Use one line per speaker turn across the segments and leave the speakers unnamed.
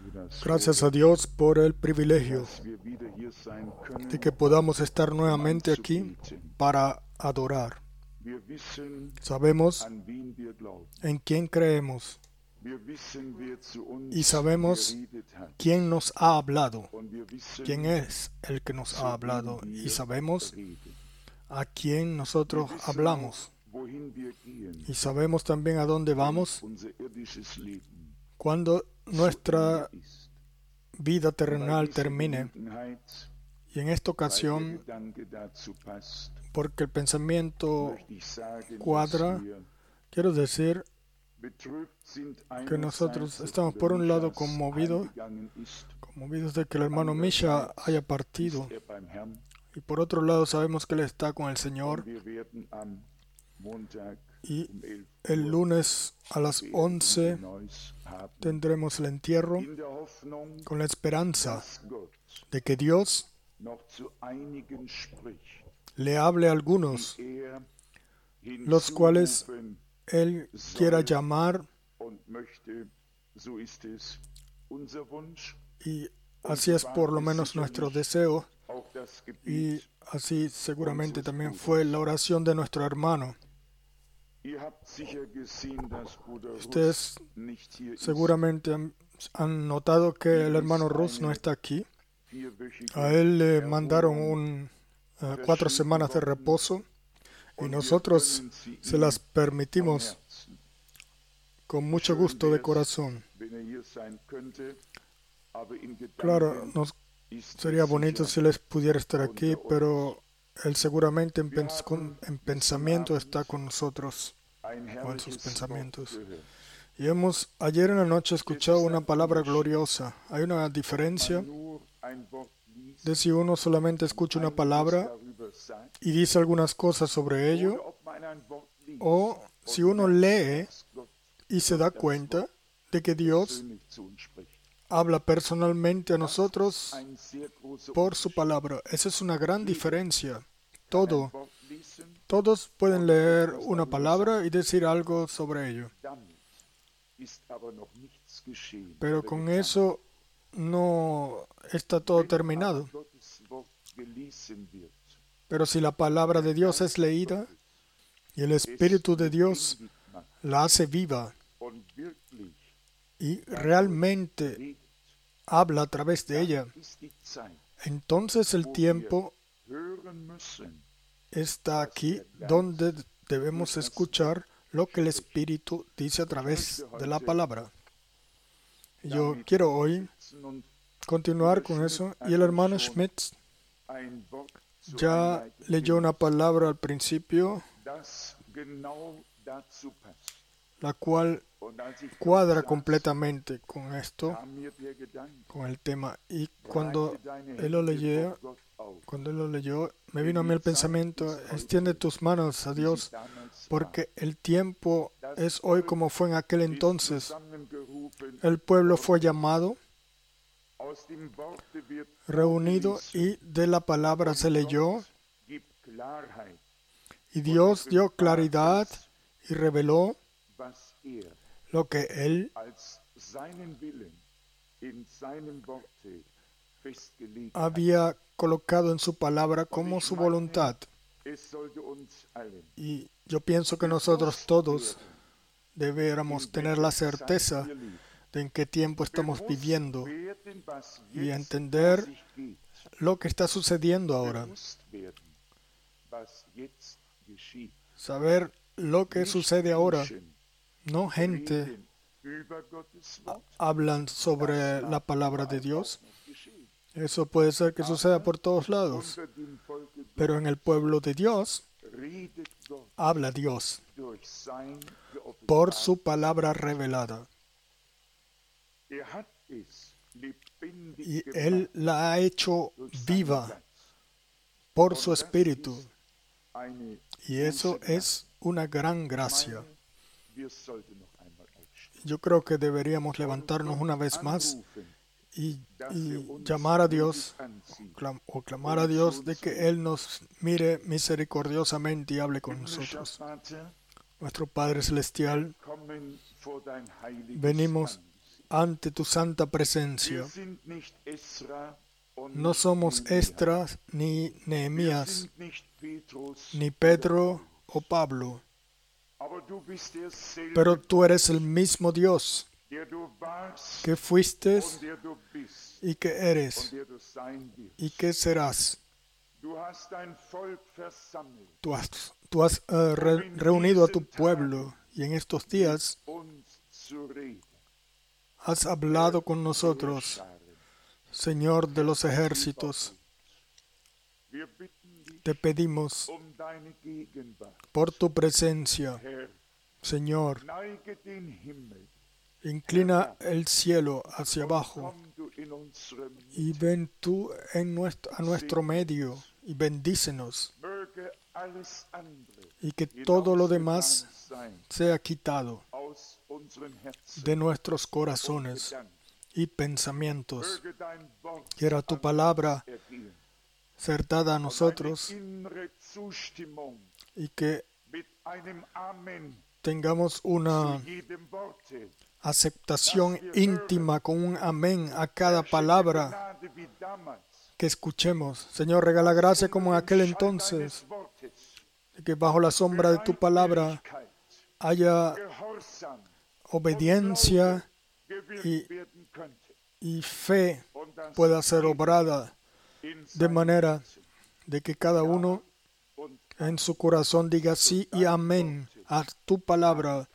Gracias a Dios por el privilegio de que podamos estar nuevamente aquí para adorar. Sabemos en quién creemos y sabemos quién nos ha hablado, quién es el que nos ha hablado, y sabemos a quién nosotros hablamos, y sabemos también a dónde vamos cuando nuestra vida terrenal termine. Y en esta ocasión, porque el pensamiento cuadra, quiero decir que nosotros estamos por un lado conmovidos de que el hermano Misha haya partido, y por otro lado sabemos que él está con el Señor, y el lunes a las 11 tendremos el entierro con la esperanza de que Dios le hable a algunos, los cuales Él quiera llamar, y así es por lo menos nuestro deseo, y así seguramente también fue la oración de nuestro hermano. Ustedes seguramente han notado que el hermano Rus no está aquí. A él le mandaron 4 semanas de reposo, y nosotros se las permitimos con mucho gusto de corazón. Claro, sería bonito si él pudiera estar aquí, pero él seguramente en pensamiento está con nosotros, o en sus pensamientos. Y ayer en la noche escuchado una palabra gloriosa. Hay una diferencia de si uno solamente escucha una palabra y dice algunas cosas sobre ello, o si uno lee y se da cuenta de que Dios habla personalmente a nosotros por su palabra. Esa es una gran diferencia. Todos pueden leer una palabra y decir algo sobre ello, pero con eso no está todo terminado. Pero si la palabra de Dios es leída y el Espíritu de Dios la hace viva y realmente habla a través de ella, entonces el tiempo está aquí donde debemos escuchar lo que el Espíritu dice a través de la palabra. Yo quiero hoy continuar con eso, y el hermano Schmidt ya leyó una palabra al principio, la cual cuadra completamente con esto, con el tema. Y cuando él lo leyó, me vino a mí el pensamiento: extiende tus manos a Dios, porque el tiempo es hoy como fue en aquel entonces. El pueblo fue llamado, reunido, y de la palabra se leyó, y Dios dio claridad y reveló lo que Él había colocado en su palabra como su voluntad. Y yo pienso que nosotros todos deberíamos tener la certeza de en qué tiempo estamos viviendo y entender lo que está sucediendo ahora. Saber lo que sucede ahora. No gente hablan sobre la palabra de Dios. Eso puede ser que suceda por todos lados. Pero en el pueblo de Dios, habla Dios por su palabra revelada. Y Él la ha hecho viva por su Espíritu. Y eso es una gran gracia. Yo creo que deberíamos levantarnos una vez más y llamar a Dios, o clamar a Dios de que Él nos mire misericordiosamente y hable con nosotros. Nuestro Padre Celestial, venimos ante tu santa presencia. No somos Esdras ni Nehemías, ni Pedro o Pablo, pero tú eres el mismo Dios que fuiste y que eres y que serás. Tú has reunido a tu pueblo y en estos días has hablado con nosotros, Señor de los ejércitos. Te pedimos por tu presencia, Señor. Inclina el cielo hacia abajo y ven tú a nuestro medio y bendícenos, y que todo lo demás sea quitado de nuestros corazones y pensamientos. Quiera tu palabra ser dada a nosotros y que tengamos una aceptación íntima con un amén a cada palabra que escuchemos. Señor, regala gracia como en aquel entonces, que bajo la sombra de tu palabra haya obediencia y fe pueda ser obrada, de manera de que cada uno en su corazón diga sí y amén a tu palabra.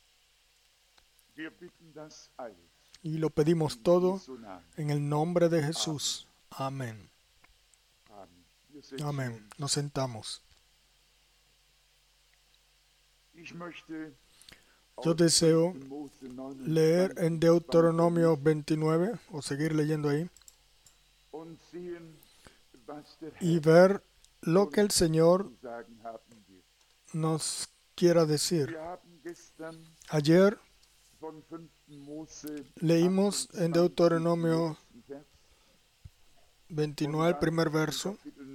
Y lo pedimos todo en el nombre de Jesús. Amén. Amén. Nos sentamos. Yo deseo leer en Deuteronomio 29, o seguir leyendo ahí, y ver lo que el Señor nos quiera decir. Ayer leímos en Deuteronomio 29 el primer verso,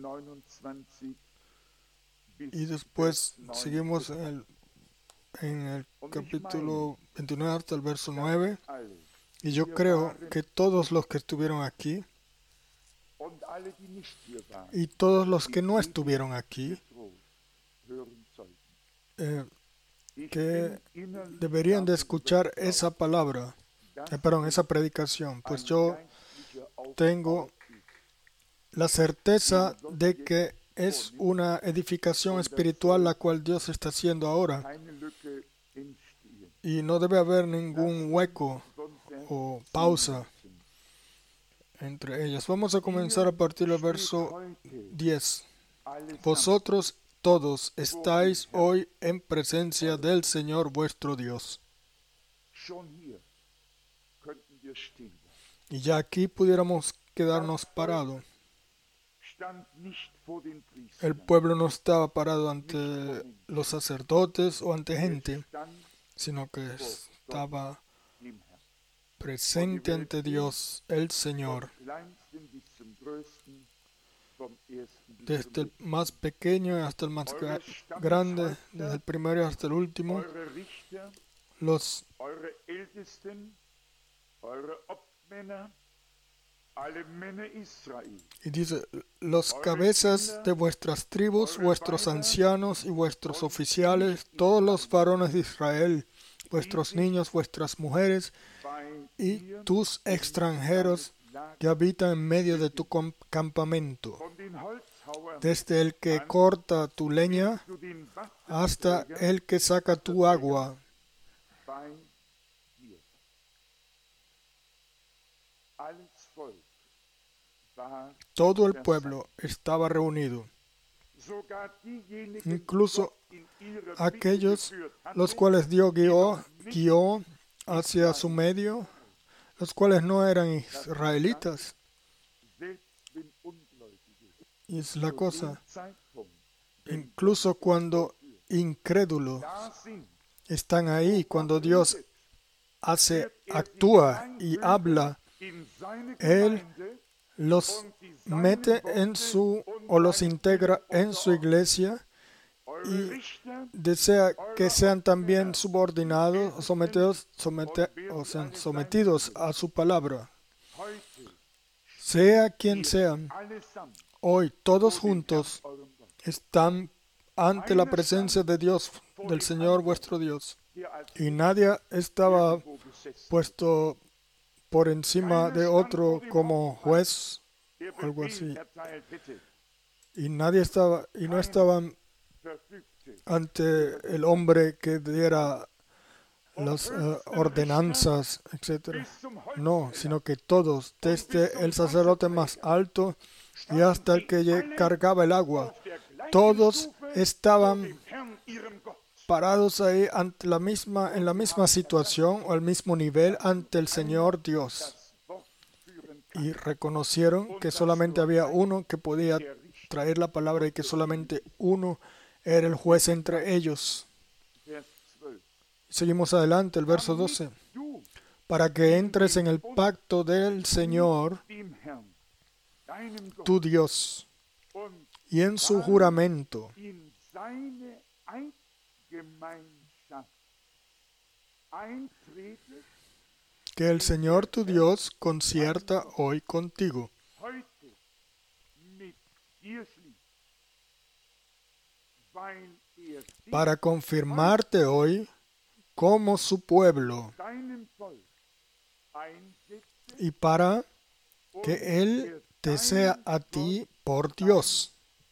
y después seguimos en el capítulo 29 hasta el verso 9, y yo creo que todos los que estuvieron aquí y todos los que no estuvieron aquí que deberían de escuchar esa palabra, esa predicación, pues yo tengo la certeza de que es una edificación espiritual la cual Dios está haciendo ahora, y no debe haber ningún hueco o pausa entre ellas. Vamos a comenzar a partir del verso 10. Vosotros todos estáis hoy en presencia del Señor vuestro Dios. Y ya aquí pudiéramos quedarnos parados. El pueblo no estaba parado ante los sacerdotes o ante gente, sino que estaba presente ante Dios, el Señor, desde el más pequeño hasta el más grande, desde el primero hasta el último. Y dice, los cabezas de vuestras tribus, vuestros ancianos y vuestros oficiales, todos los varones de Israel, vuestros niños, vuestras mujeres y tus extranjeros que habitan en medio de tu campamento, desde el que corta tu leña hasta el que saca tu agua. Todo el pueblo estaba reunido, incluso aquellos los cuales Dios guió hacia su medio, los cuales no eran israelitas. Y es la cosa, incluso cuando incrédulos están ahí, cuando Dios actúa y habla, Él los mete o los integra en su iglesia y desea que sean también subordinados o sean sometidos a su palabra. Sea quien sean, hoy todos juntos están ante la presencia de Dios, del Señor vuestro Dios. Y nadie estaba puesto por encima de otro como juez o algo así. Y no estaban ante el hombre que diera las ordenanzas, etc. No, sino que todos, desde el sacerdote más alto y hasta el que cargaba el agua, todos estaban parados ahí ante en la misma situación o al mismo nivel ante el Señor Dios. Y reconocieron que solamente había uno que podía traer la palabra y que solamente uno era el juez entre ellos. Seguimos adelante, el verso 12. Para que entres en el pacto del Señor, tu Dios, y en su juramento, que el Señor tu Dios concierta hoy contigo. Para confirmarte hoy como su pueblo y para que Él te sea a ti por Dios,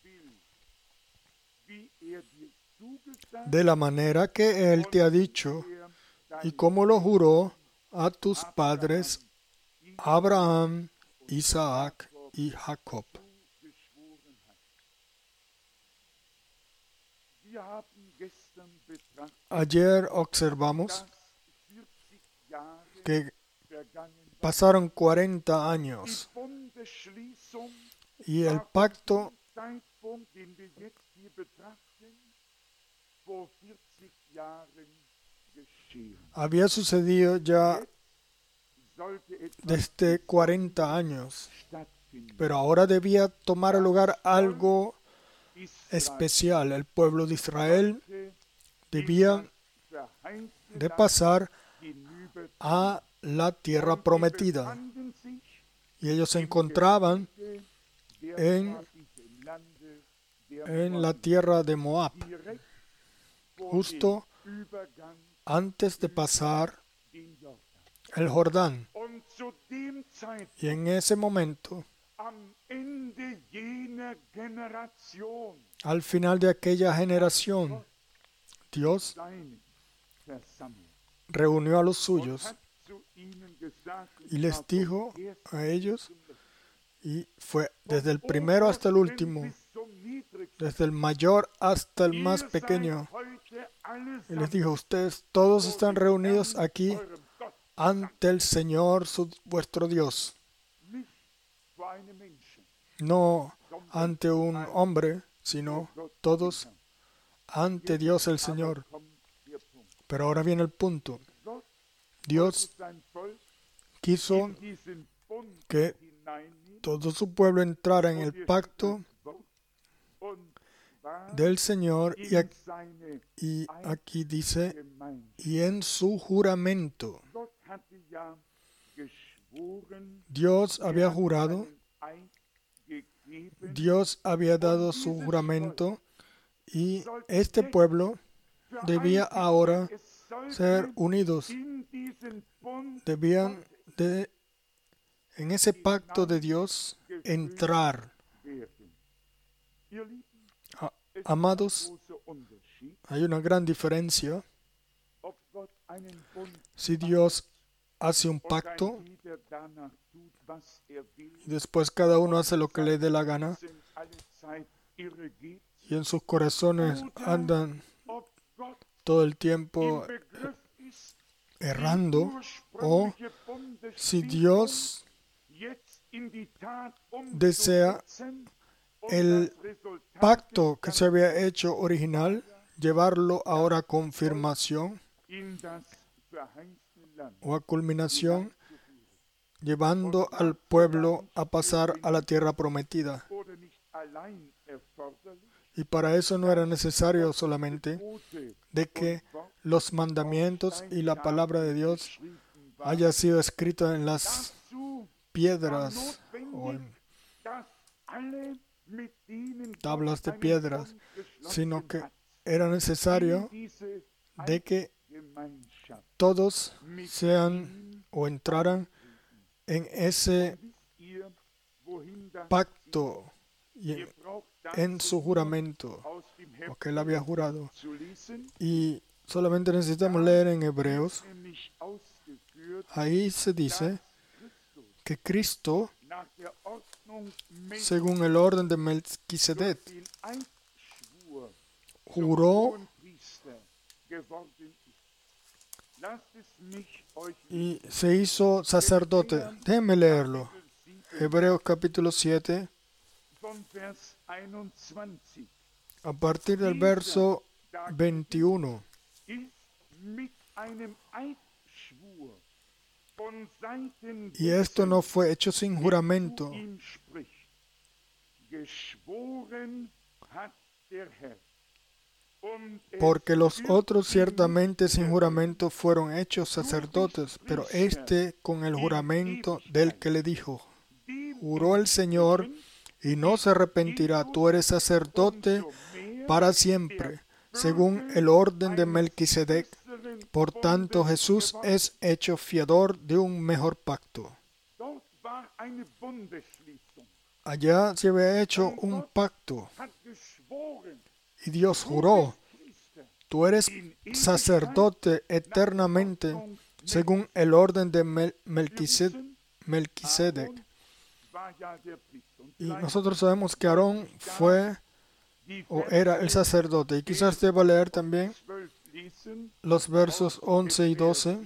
de la manera que Él te ha dicho y como lo juró a tus padres Abraham, Isaac y Jacob. Ayer observamos que pasaron 40 años y el pacto había sucedido ya desde 40 años, pero ahora debía tomar lugar algo especial. El pueblo de Israel debía de pasar a la tierra prometida. Y ellos se encontraban en la tierra de Moab, justo antes de pasar el Jordán. Y en ese momento, al final de aquella generación, Dios reunió a los suyos y les dijo a ellos, y fue desde el primero hasta el último, desde el mayor hasta el más pequeño, y les dijo: ustedes todos están reunidos aquí ante el Señor vuestro Dios, no ante un hombre, sino todos ante Dios el Señor. Pero ahora viene el punto. Dios quiso que todo su pueblo entrara en el pacto del Señor, y aquí dice, y en su juramento. Dios había jurado, Dios había dado su juramento, y este pueblo debía ahora ser unidos. Debían de, en ese pacto de Dios, entrar. Amados, hay una gran diferencia. Si Dios hace un pacto y después cada uno hace lo que le dé la gana, y en sus corazones andan todo el tiempo errando, o si Dios desea el pacto que se había hecho original, llevarlo ahora a confirmación o a culminación, llevando al pueblo a pasar a la tierra prometida. Y para eso no era necesario solamente de que los mandamientos y la palabra de Dios haya sido escrita en las piedras o en tablas de piedras, sino que era necesario de que todos sean o entraran en ese pacto y en su juramento, lo que él había jurado. Y solamente necesitamos leer en Hebreos. Ahí se dice que Cristo, según el orden de Melquisedec, juró y se hizo sacerdote. Déjenme leerlo. Hebreos capítulo 7, a partir del verso 21. Y esto no fue hecho sin juramento, porque los otros ciertamente sin juramento fueron hechos sacerdotes, pero este con el juramento del que le dijo: juró el Señor y no se arrepentirá, tú eres sacerdote para siempre, según el orden de Melquisedec. Por tanto, Jesús es hecho fiador de un mejor pacto. Allá se había hecho un pacto y Dios juró: tú eres sacerdote eternamente, según el orden de Melquisedec. Y nosotros sabemos que Aarón fue o era el sacerdote. Y quizás deba leer también los versos 11 y 12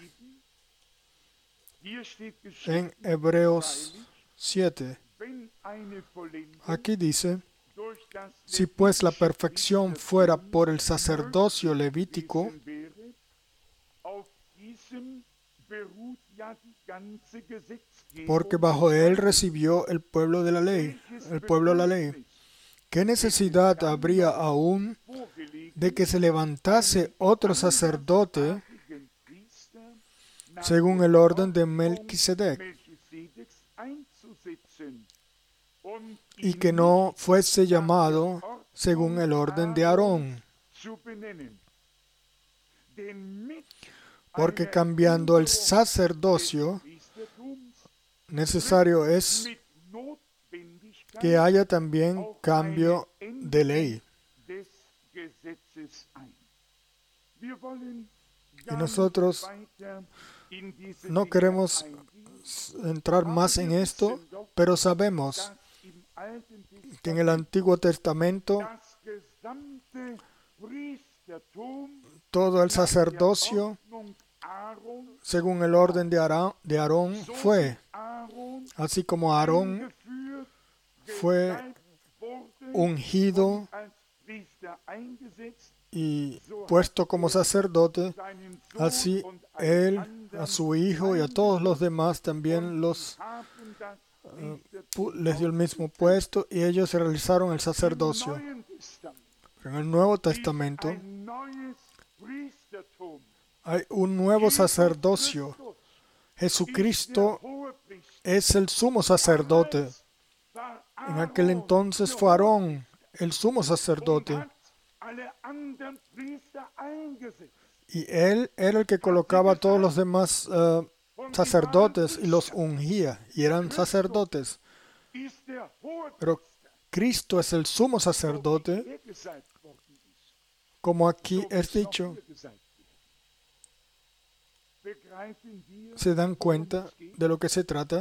en Hebreos 7. Aquí dice: si pues la perfección fuera por el sacerdocio levítico, porque bajo él recibió el pueblo de la ley, ¿qué necesidad habría aún de que se levantase otro sacerdote según el orden de Melquisedec, y que no fuese llamado según el orden de Aarón? Porque cambiando el sacerdocio, necesario es que haya también cambio de ley. Y nosotros no queremos entrar más en esto, pero sabemos que en el Antiguo Testamento todo el sacerdocio, según el orden de Aarón, fue, así como Aarón fue ungido y puesto como sacerdote, así él, a su hijo y a todos los demás también les dio el mismo puesto y ellos realizaron el sacerdocio. Pero en el Nuevo Testamento hay un nuevo sacerdocio. Jesucristo es el sumo sacerdote. En aquel entonces fue Aarón el sumo sacerdote. Y él era el que colocaba a todos los demás sacerdotes y los ungía, y eran sacerdotes. Pero Cristo es el sumo sacerdote, como aquí es dicho. ¿Se dan cuenta de lo que se trata?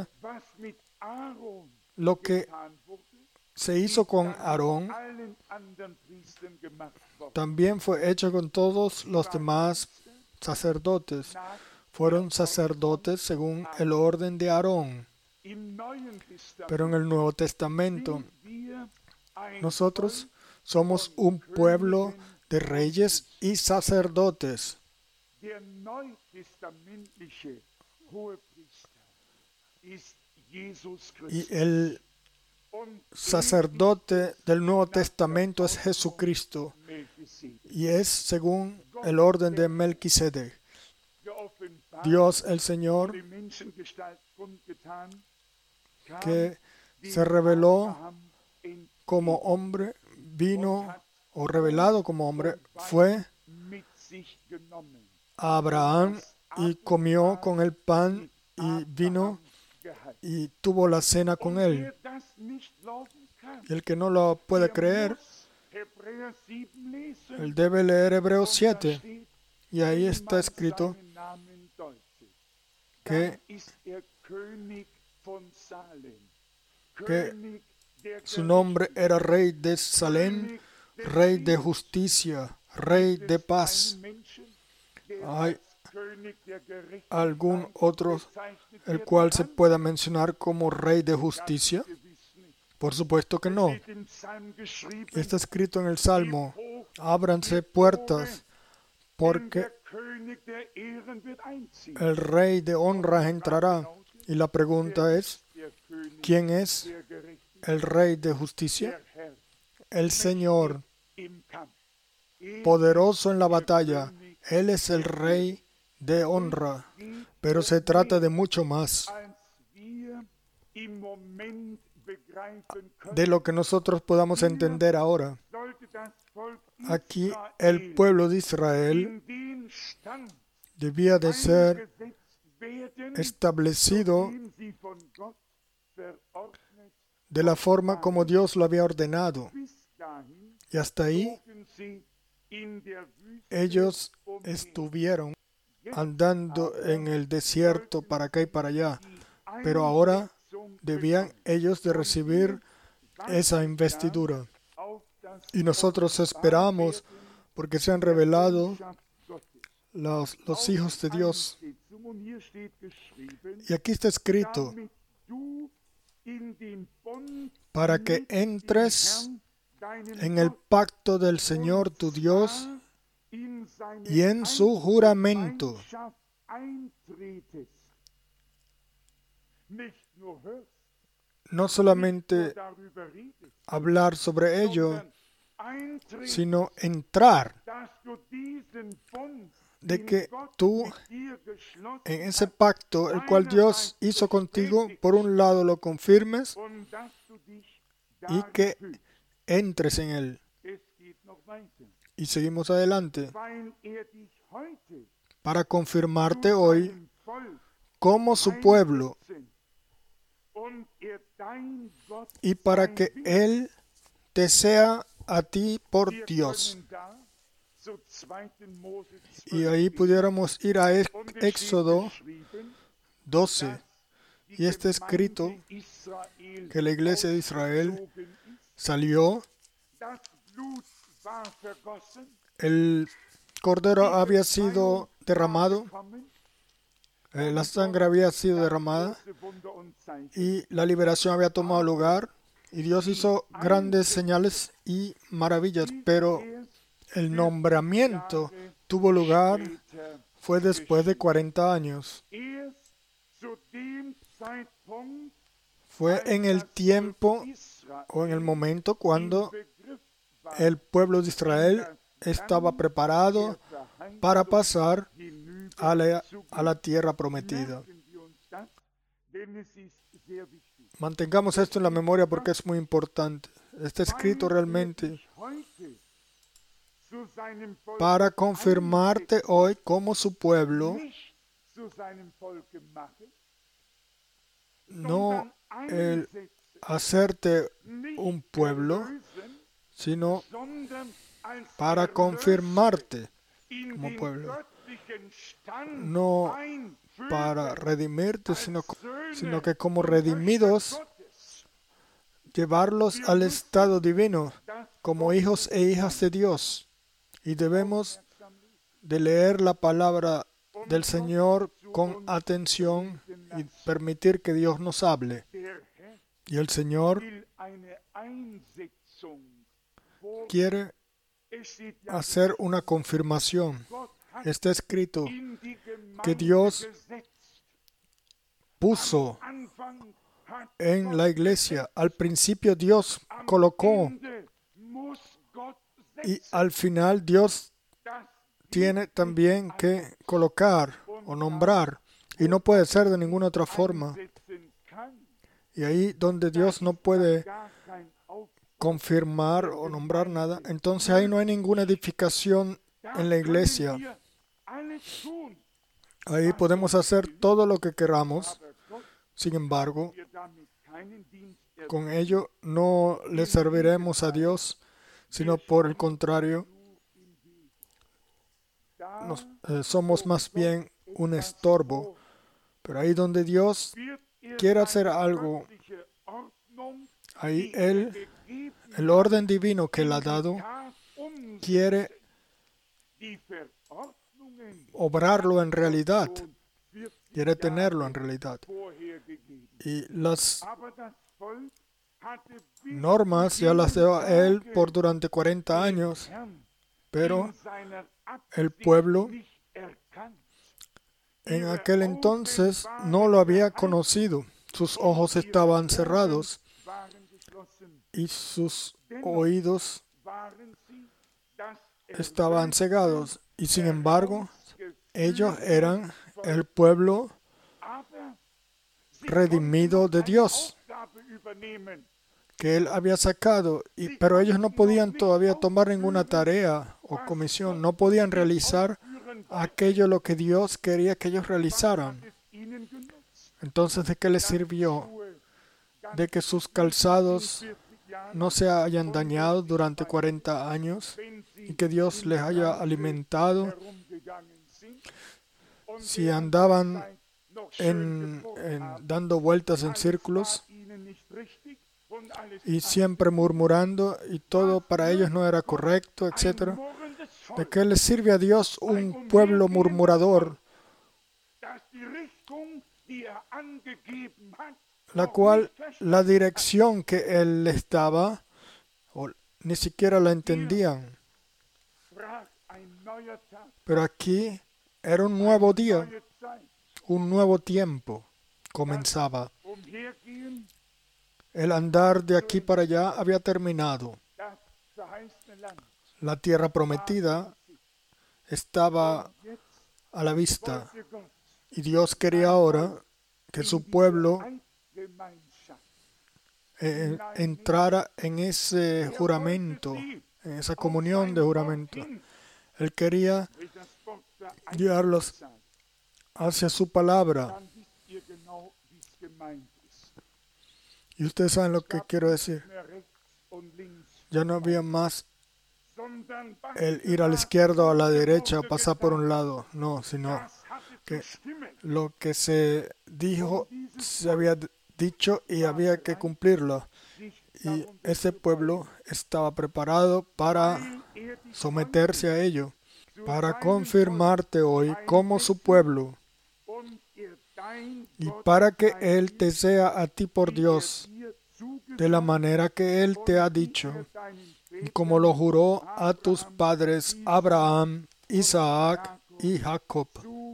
Lo que se hizo con Aarón también fue hecho con todos los demás sacerdotes. Fueron sacerdotes según el orden de Aarón. Pero en el Nuevo Testamento nosotros somos un pueblo de reyes y sacerdotes. Y el sacerdote del Nuevo Testamento es Jesucristo y es según el orden de Melquisedec. Dios el Señor, que se reveló como hombre, vino o revelado como hombre, fue a Abraham y comió con el pan y vino y tuvo la cena con él. Y el que no lo puede creer, él debe leer Hebreos 7. Y ahí está escrito que su nombre era Rey de Salem, Rey de justicia, Rey de paz. ¿Hay algún otro el cual se pueda mencionar como Rey de justicia? Por supuesto que no. Está escrito en el Salmo: ábranse puertas, porque el Rey de honra entrará. Y la pregunta es, ¿quién es el Rey de justicia? El Señor, poderoso en la batalla. Él es el Rey de honra, pero se trata de mucho más de lo que nosotros podamos entender ahora. Aquí el pueblo de Israel debía de ser establecido de la forma como Dios lo había ordenado. Y hasta ahí ellos estuvieron andando en el desierto para acá y para allá. Pero ahora debían ellos de recibir esa investidura. Y nosotros esperamos porque se han revelado los hijos de Dios. Y aquí está escrito: para que entres en el pacto del Señor tu Dios y en su juramento. No solamente hablar sobre ello, sino entrar, de que tú en ese pacto, el cual Dios hizo contigo, por un lado lo confirmes y que entres en él. Y seguimos adelante. Para confirmarte hoy como su pueblo y para que Él te sea a ti por Dios. Y ahí pudiéramos ir a Éxodo 12. Y está escrito que la iglesia de Israel salió, el cordero había sido derramado, la sangre había sido derramada y la liberación había tomado lugar y Dios hizo grandes señales y maravillas, pero el nombramiento tuvo lugar fue después de 40 años. Fue en el tiempo o en el momento cuando el pueblo de Israel estaba preparado para pasar a la tierra prometida. Mantengamos esto en la memoria porque es muy importante. Está escrito realmente para confirmarte hoy como su pueblo, no el hacerte un pueblo, sino para confirmarte como pueblo. No para redimirte, sino que como redimidos, llevarlos al estado divino, como hijos e hijas de Dios. Y debemos de leer la palabra del Señor con atención y permitir que Dios nos hable. Y el Señor quiere hacer una confirmación. Está escrito que Dios puso en la iglesia. Al principio Dios colocó y al final Dios tiene también que colocar o nombrar y no puede ser de ninguna otra forma. Y ahí donde Dios no puede confirmar o nombrar nada, entonces ahí no hay ninguna edificación en la iglesia. Ahí podemos hacer todo lo que queramos. Sin embargo, con ello no le serviremos a Dios, sino por el contrario, somos más bien un estorbo. Pero ahí donde Dios quiere hacer algo, ahí el orden divino que Él ha dado, quiere obrarlo en realidad, quiere tenerlo en realidad. Y las normas ya las dio Él por durante 40 años, pero el pueblo en aquel entonces no lo había conocido. Sus ojos estaban cerrados y sus oídos estaban cegados. Y sin embargo, ellos eran el pueblo redimido de Dios, que Él había sacado, pero ellos no podían todavía tomar ninguna tarea o comisión, no podían realizar aquello lo que Dios quería que ellos realizaran. Entonces, ¿de qué les sirvió? De que sus calzados no se hayan dañado durante 40 años y que Dios les haya alimentado. Si andaban dando vueltas en círculos y siempre murmurando y todo para ellos no era correcto, etc. ¿De qué le sirve a Dios un pueblo murmurador, la cual la dirección que Él les daba ni siquiera la entendían? Pero aquí era un nuevo día, un nuevo tiempo comenzaba. El andar de aquí para allá había terminado. La tierra prometida estaba a la vista y Dios quería ahora que su pueblo entrara en ese juramento, en esa comunión de juramento. Él quería guiarlos hacia su palabra. Y ustedes saben lo que quiero decir. Ya no había más el ir a la izquierda o a la derecha o pasar por un lado. No, sino que lo que se dijo se había dicho y había que cumplirlo. Y ese pueblo estaba preparado para someterse a ello, para confirmarte hoy como su pueblo y para que Él te sea a ti por Dios de la manera que Él te ha dicho y como lo juró a tus padres Abraham, Isaac y Jacob.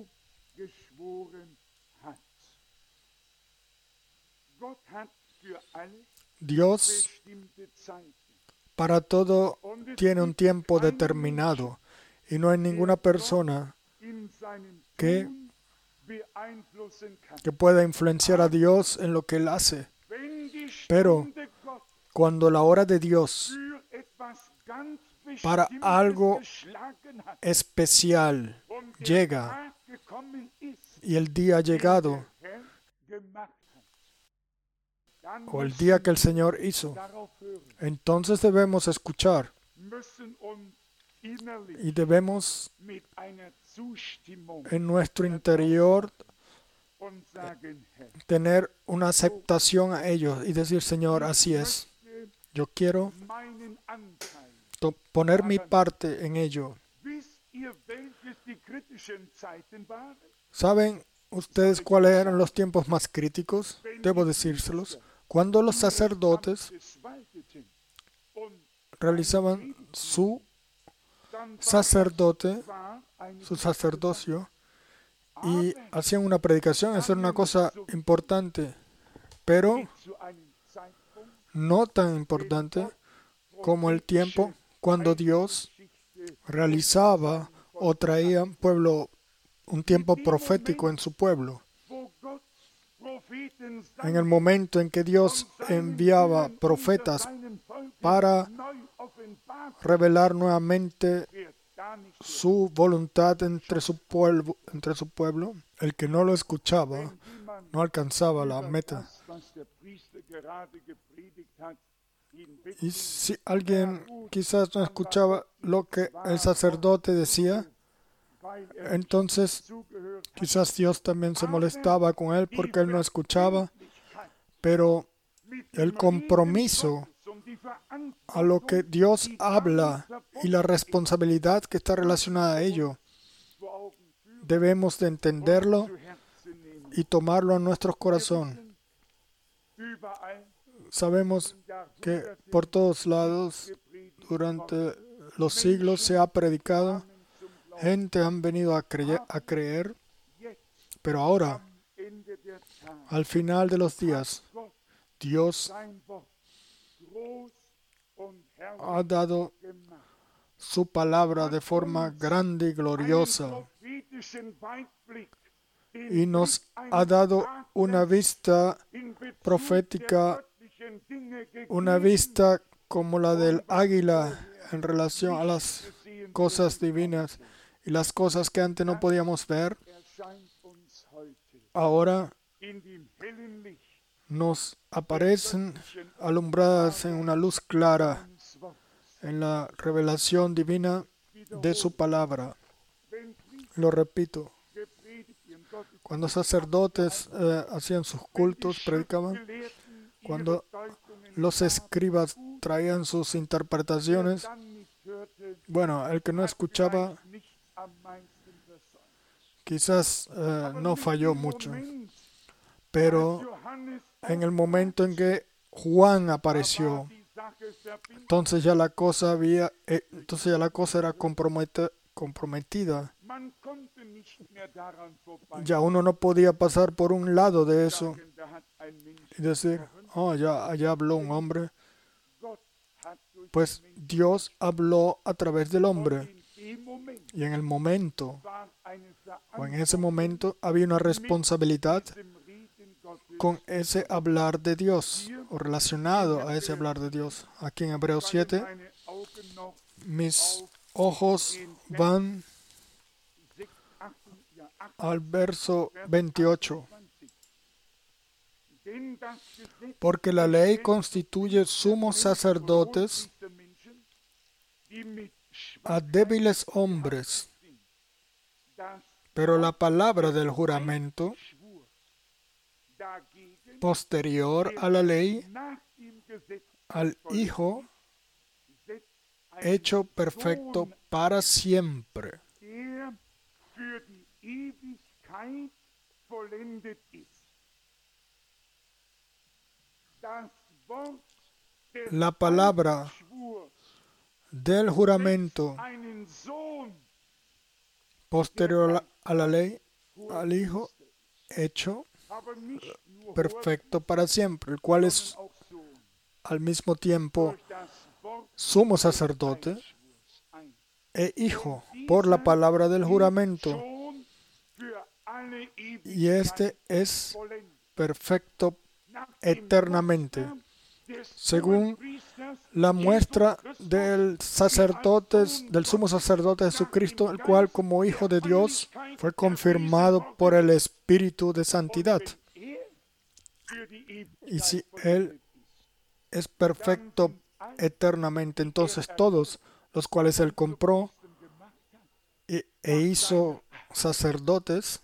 Dios para todo tiene un tiempo determinado y no hay ninguna persona que pueda influenciar a Dios en lo que Él hace. Pero cuando la hora de Dios para algo especial llega y el día ha llegado, o el día que el Señor hizo, entonces debemos escuchar y debemos en nuestro interior tener una aceptación a ellos y decir: Señor, así es, yo quiero poner mi parte en ello. ¿Saben ustedes cuáles eran los tiempos más críticos? Debo decírselos. Cuando los sacerdotes realizaban su sacerdocio y hacían una predicación, eso era una cosa importante. pero no tan importante como el tiempo cuando Dios realizaba o traía un tiempo profético en su pueblo. En el momento en que Dios enviaba profetas para revelar nuevamente su voluntad entre su pueblo, el que no lo escuchaba no alcanzaba la meta. Y si alguien quizás no escuchaba lo que el sacerdote decía, entonces quizás Dios también se molestaba con él porque él no escuchaba, pero el compromiso a lo que Dios habla y la responsabilidad que está relacionada a ello, debemos de entenderlo y tomarlo en nuestro corazón. Sabemos que por todos lados, durante los siglos se ha predicado, gente han venido a creer, pero ahora, al final de los días, Dios ha dado su palabra de forma grande y gloriosa y nos ha dado una vista profética, una vista como la del águila en relación a las cosas divinas y las cosas que antes no podíamos ver. Ahora nos aparecen alumbradas en una luz clara en la revelación divina de su palabra. Lo repito, cuando sacerdotes hacían sus cultos, predicaban, cuando los escribas traían sus interpretaciones, bueno, el que no escuchaba quizás no falló mucho, pero en el momento en que Juan apareció, entonces ya la cosa era comprometida. Ya uno no podía pasar por un lado de eso y decir, oh, ya habló un hombre. Pues Dios habló a través del hombre. Y en ese momento había una responsabilidad con ese hablar de Dios, o relacionado a ese hablar de Dios. Aquí en Hebreos 7, mis ojos van al verso 28. Porque la ley constituye sumos sacerdotes a débiles hombres, pero la palabra del juramento posterior a la ley, al Hijo hecho perfecto para siempre. La palabra del juramento posterior a la ley, al Hijo hecho perfecto para siempre, el cual es al mismo tiempo sumo sacerdote e hijo por la palabra del juramento, y este es perfecto eternamente, según la muestra del sumo sacerdote Jesucristo, el cual como Hijo de Dios fue confirmado por el Espíritu de Santidad. Y si Él es perfecto eternamente, entonces todos los cuales Él compró e hizo sacerdotes,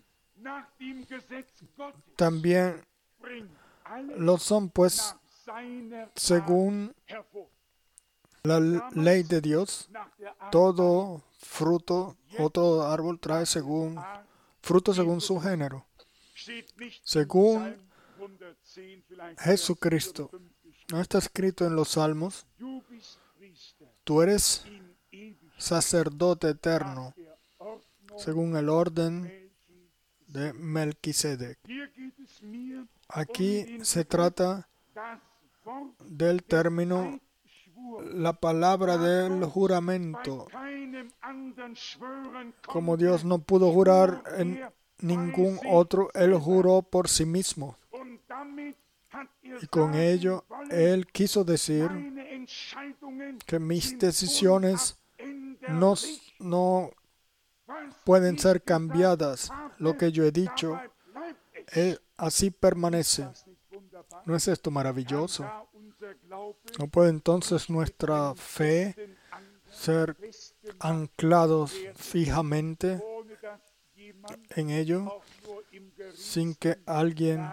también lo son, pues, según la ley de Dios. Todo fruto o todo árbol trae fruto según su género. Según Jesucristo, no está escrito en los Salmos, tú eres sacerdote eterno, según el orden de Melquisedec. Aquí se trata del término, la palabra del juramento. Como Dios no pudo jurar en ningún otro, Él juró por sí mismo. Y con ello, Él quiso decir que mis decisiones no pueden ser cambiadas. Lo que yo he dicho, así permanece. ¿No es esto maravilloso? ¿No puede entonces nuestra fe ser anclados fijamente en ello sin que alguien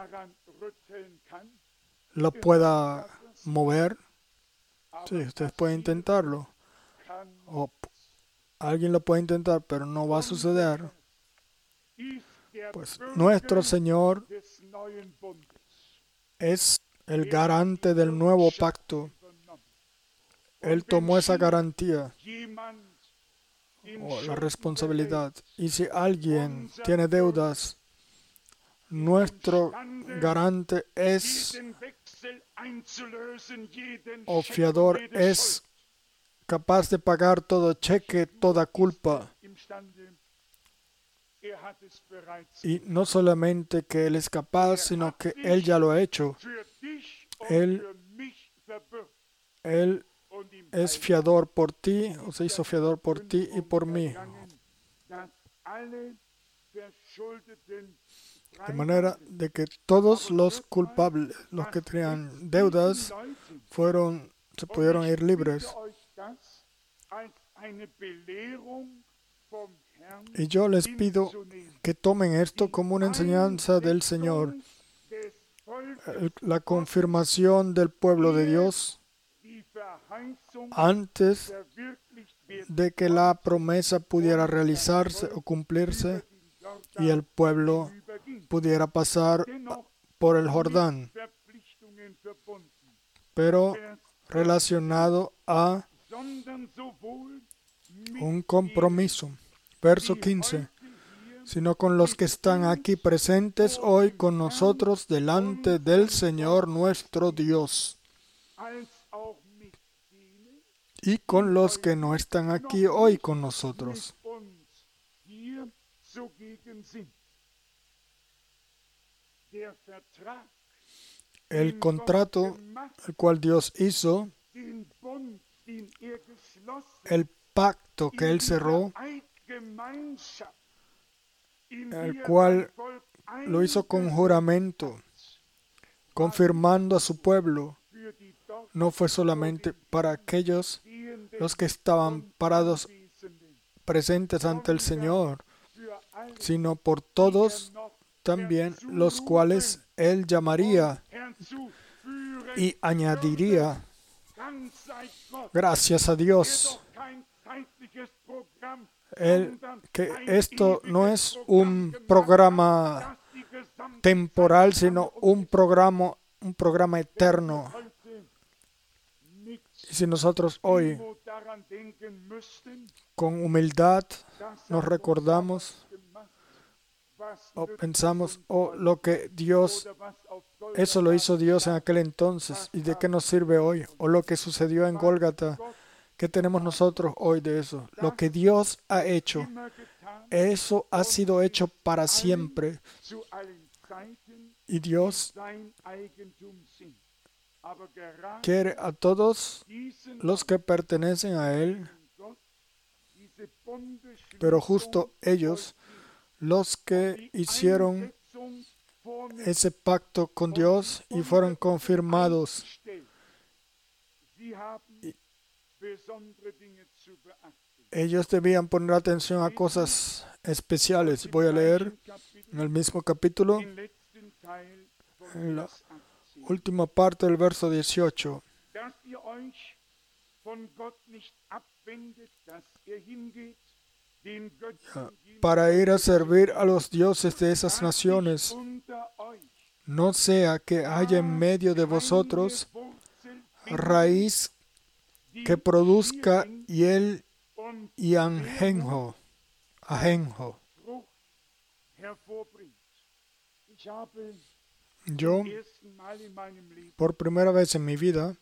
lo pueda mover? Sí, ustedes pueden intentarlo. O alguien lo puede intentar, pero no va a suceder. Pues nuestro Señor es el garante del nuevo pacto. Él tomó esa garantía o la responsabilidad. Y si alguien tiene deudas, nuestro garante es, o fiador, es capaz de pagar todo cheque, toda culpa. Y no solamente que Él es capaz, sino que Él ya lo ha hecho. Él es fiador por ti, o se hizo fiador por ti y por mí. De manera de que todos los culpables, los que tenían deudas, se pudieron ir libres. Y yo les pido que tomen esto como una enseñanza del Señor. La confirmación del pueblo de Dios antes de que la promesa pudiera realizarse o cumplirse y el pueblo pudiera pasar por el Jordán, pero relacionado a un compromiso. Verso 15. Sino con los que están aquí presentes hoy con nosotros delante del Señor nuestro Dios, y con los que no están aquí hoy con nosotros. El contrato el cual Dios hizo, el pacto que Él cerró, el cual lo hizo con juramento, confirmando a su pueblo, no fue solamente para aquellos los que estaban parados presentes ante el Señor, sino por todos también los cuales Él llamaría y añadiría. Gracias a Dios. Que esto no es un programa temporal, sino un programa eterno. Y si nosotros hoy, con humildad, nos recordamos o pensamos, lo que Dios, eso lo hizo Dios en aquel entonces, ¿y de qué nos sirve hoy? O lo que sucedió en Gólgata, ¿qué tenemos nosotros hoy de eso? Lo que Dios ha hecho, eso ha sido hecho para siempre. Y Dios quiere a todos los que pertenecen a Él, pero justo ellos, los que hicieron ese pacto con Dios y fueron confirmados, ellos debían poner atención a cosas especiales. Voy a leer en el mismo capítulo, en la última parte del verso 18. Para ir a servir a los dioses de esas naciones, no sea que haya en medio de vosotros raíz que produzca hiel y ajenjo. Yo, por primera vez en mi vida,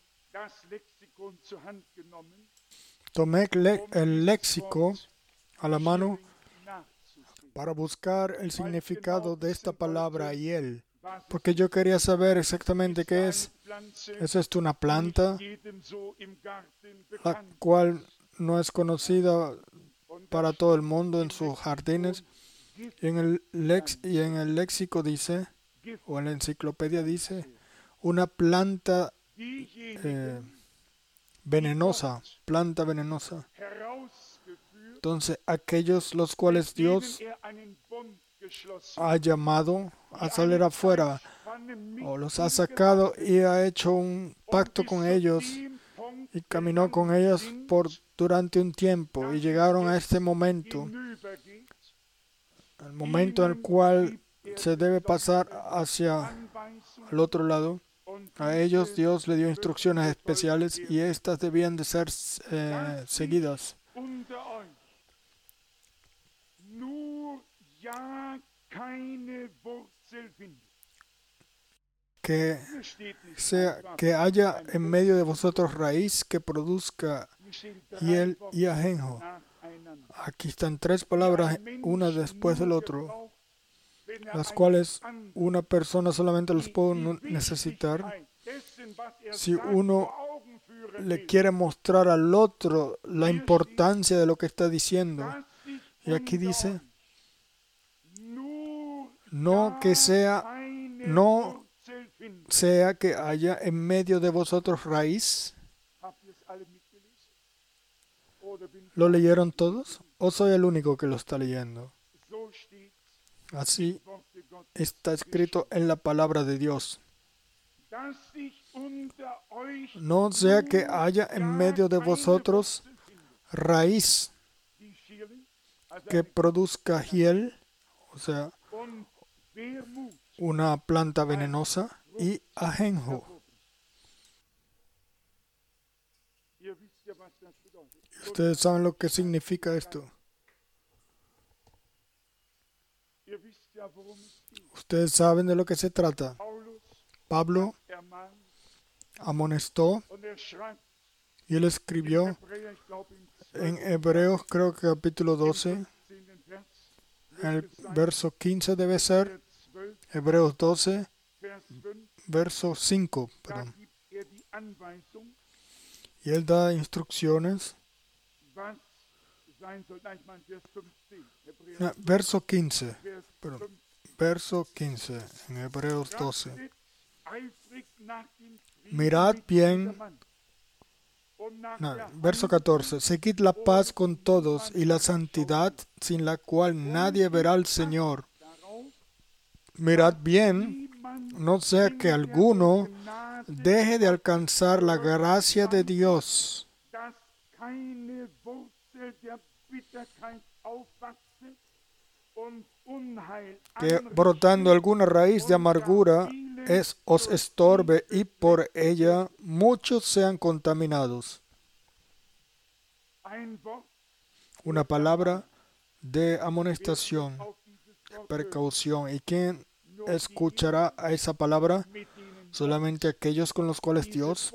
tomé el léxico a la mano para buscar el significado de esta palabra hiel, porque yo quería saber exactamente qué es. ¿Es esto una planta, la cual no es conocida para todo el mundo en sus jardines? Y en el léxico dice, o en la enciclopedia dice, una planta venenosa, planta venenosa. Entonces, aquellos los cuales Dios ha llamado a salir afuera, o los ha sacado y ha hecho un pacto con ellos y caminó con ellos durante un tiempo, y llegaron a este momento, el momento en el cual se debe pasar hacia el otro lado. A ellos Dios le dio instrucciones especiales y estas debían de ser seguidas. Que haya en medio de vosotros raíz que produzca hiel y ajenjo. Aquí están tres palabras, una después del otro, las cuales una persona solamente los puede necesitar si uno le quiere mostrar al otro la importancia de lo que está diciendo. Y aquí dice, no sea que haya en medio de vosotros raíz. ¿Lo leyeron todos? ¿O soy el único que lo está leyendo? Así está escrito en la palabra de Dios. No sea que haya en medio de vosotros raíz que produzca hiel, o sea, una planta venenosa, y ajenjo. Ustedes saben lo que significa esto. Ustedes saben de lo que se trata. Pablo amonestó y él escribió en Hebreos, creo que capítulo 12, el verso 15 debe ser, Hebreos 12, verso 5, perdón. Y él da instrucciones. Verso 15, perdón, verso 15 en Hebreos 12. Mirad bien, verso 14, seguid la paz con todos y la santidad, sin la cual nadie verá al Señor. Mirad bien, no sea que alguno deje de alcanzar la gracia de Dios, que brotando alguna raíz de amargura os estorbe y por ella muchos sean contaminados. Una palabra de amonestación, precaución. ¿Y quién escuchará a esa palabra? Solamente aquellos con los cuales Dios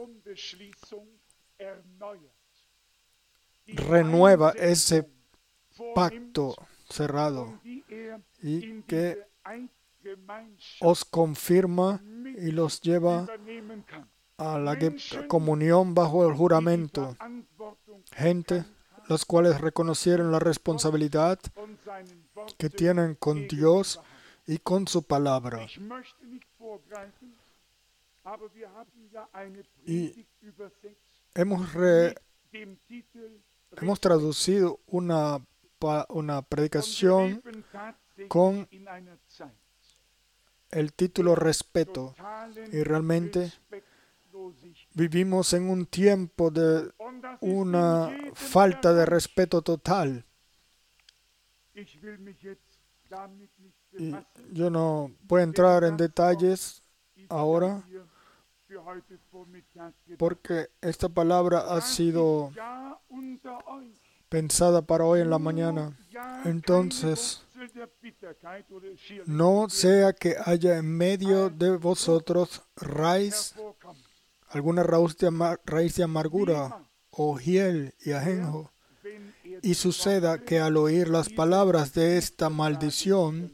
renueva ese pacto cerrado y que os confirma y los lleva a la comunión bajo el juramento. Gente, los cuales reconocieron la responsabilidad que tienen con Dios y con su palabra. Y hemos traducido una predicación con el título Respeto. Y realmente vivimos en un tiempo de una falta de respeto total. Y yo no voy a entrar en detalles ahora, porque esta palabra ha sido pensada para hoy en la mañana. Entonces, no sea que haya en medio de vosotros alguna raíz de amargura o hiel y ajenjo, y suceda que al oír las palabras de esta maldición,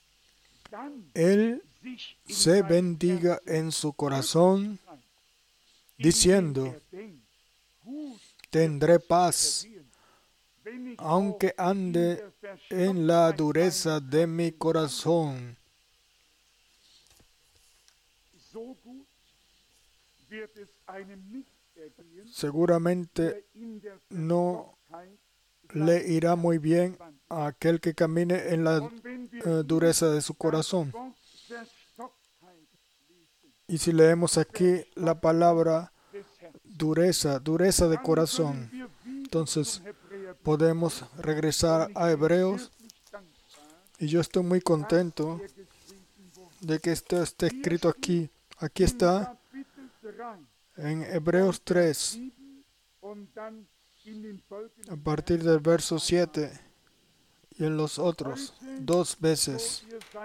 él se bendiga en su corazón, diciendo: tendré paz, aunque ande en la dureza de mi corazón. Seguramente no le irá muy bien a aquel que camine en la dureza de su corazón. Y si leemos aquí la palabra dureza de corazón, entonces podemos regresar a Hebreos, y yo estoy muy contento de que esto esté escrito aquí. Aquí está en Hebreos 3, a partir del verso 7 y en los otros 2 veces.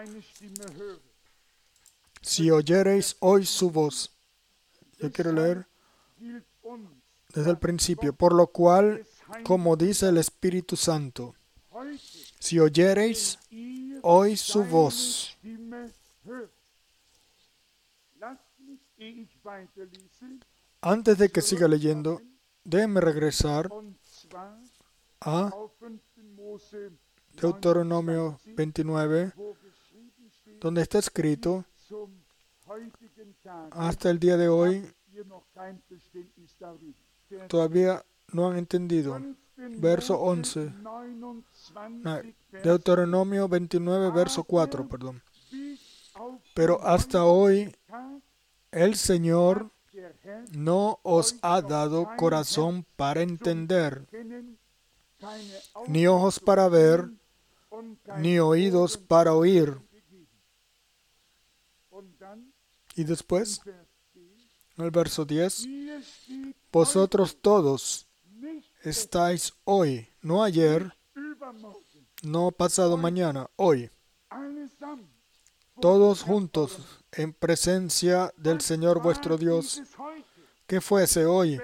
Si oyereis hoy su voz. Yo quiero leer desde el principio. Por lo cual, como dice el Espíritu Santo, si oyereis hoy su voz. Antes de que siga leyendo, déjenme regresar a Deuteronomio 29, donde está escrito: hasta el día de hoy todavía no han entendido. Verso 11. Deuteronomio 29, verso 4, perdón. Pero hasta hoy el Señor no os ha dado corazón para entender, ni ojos para ver, ni oídos para oír. Y después, en el verso 10, vosotros todos estáis hoy, no ayer, no pasado mañana, hoy, todos juntos en presencia del Señor vuestro Dios. ¿Qué fuese hoy?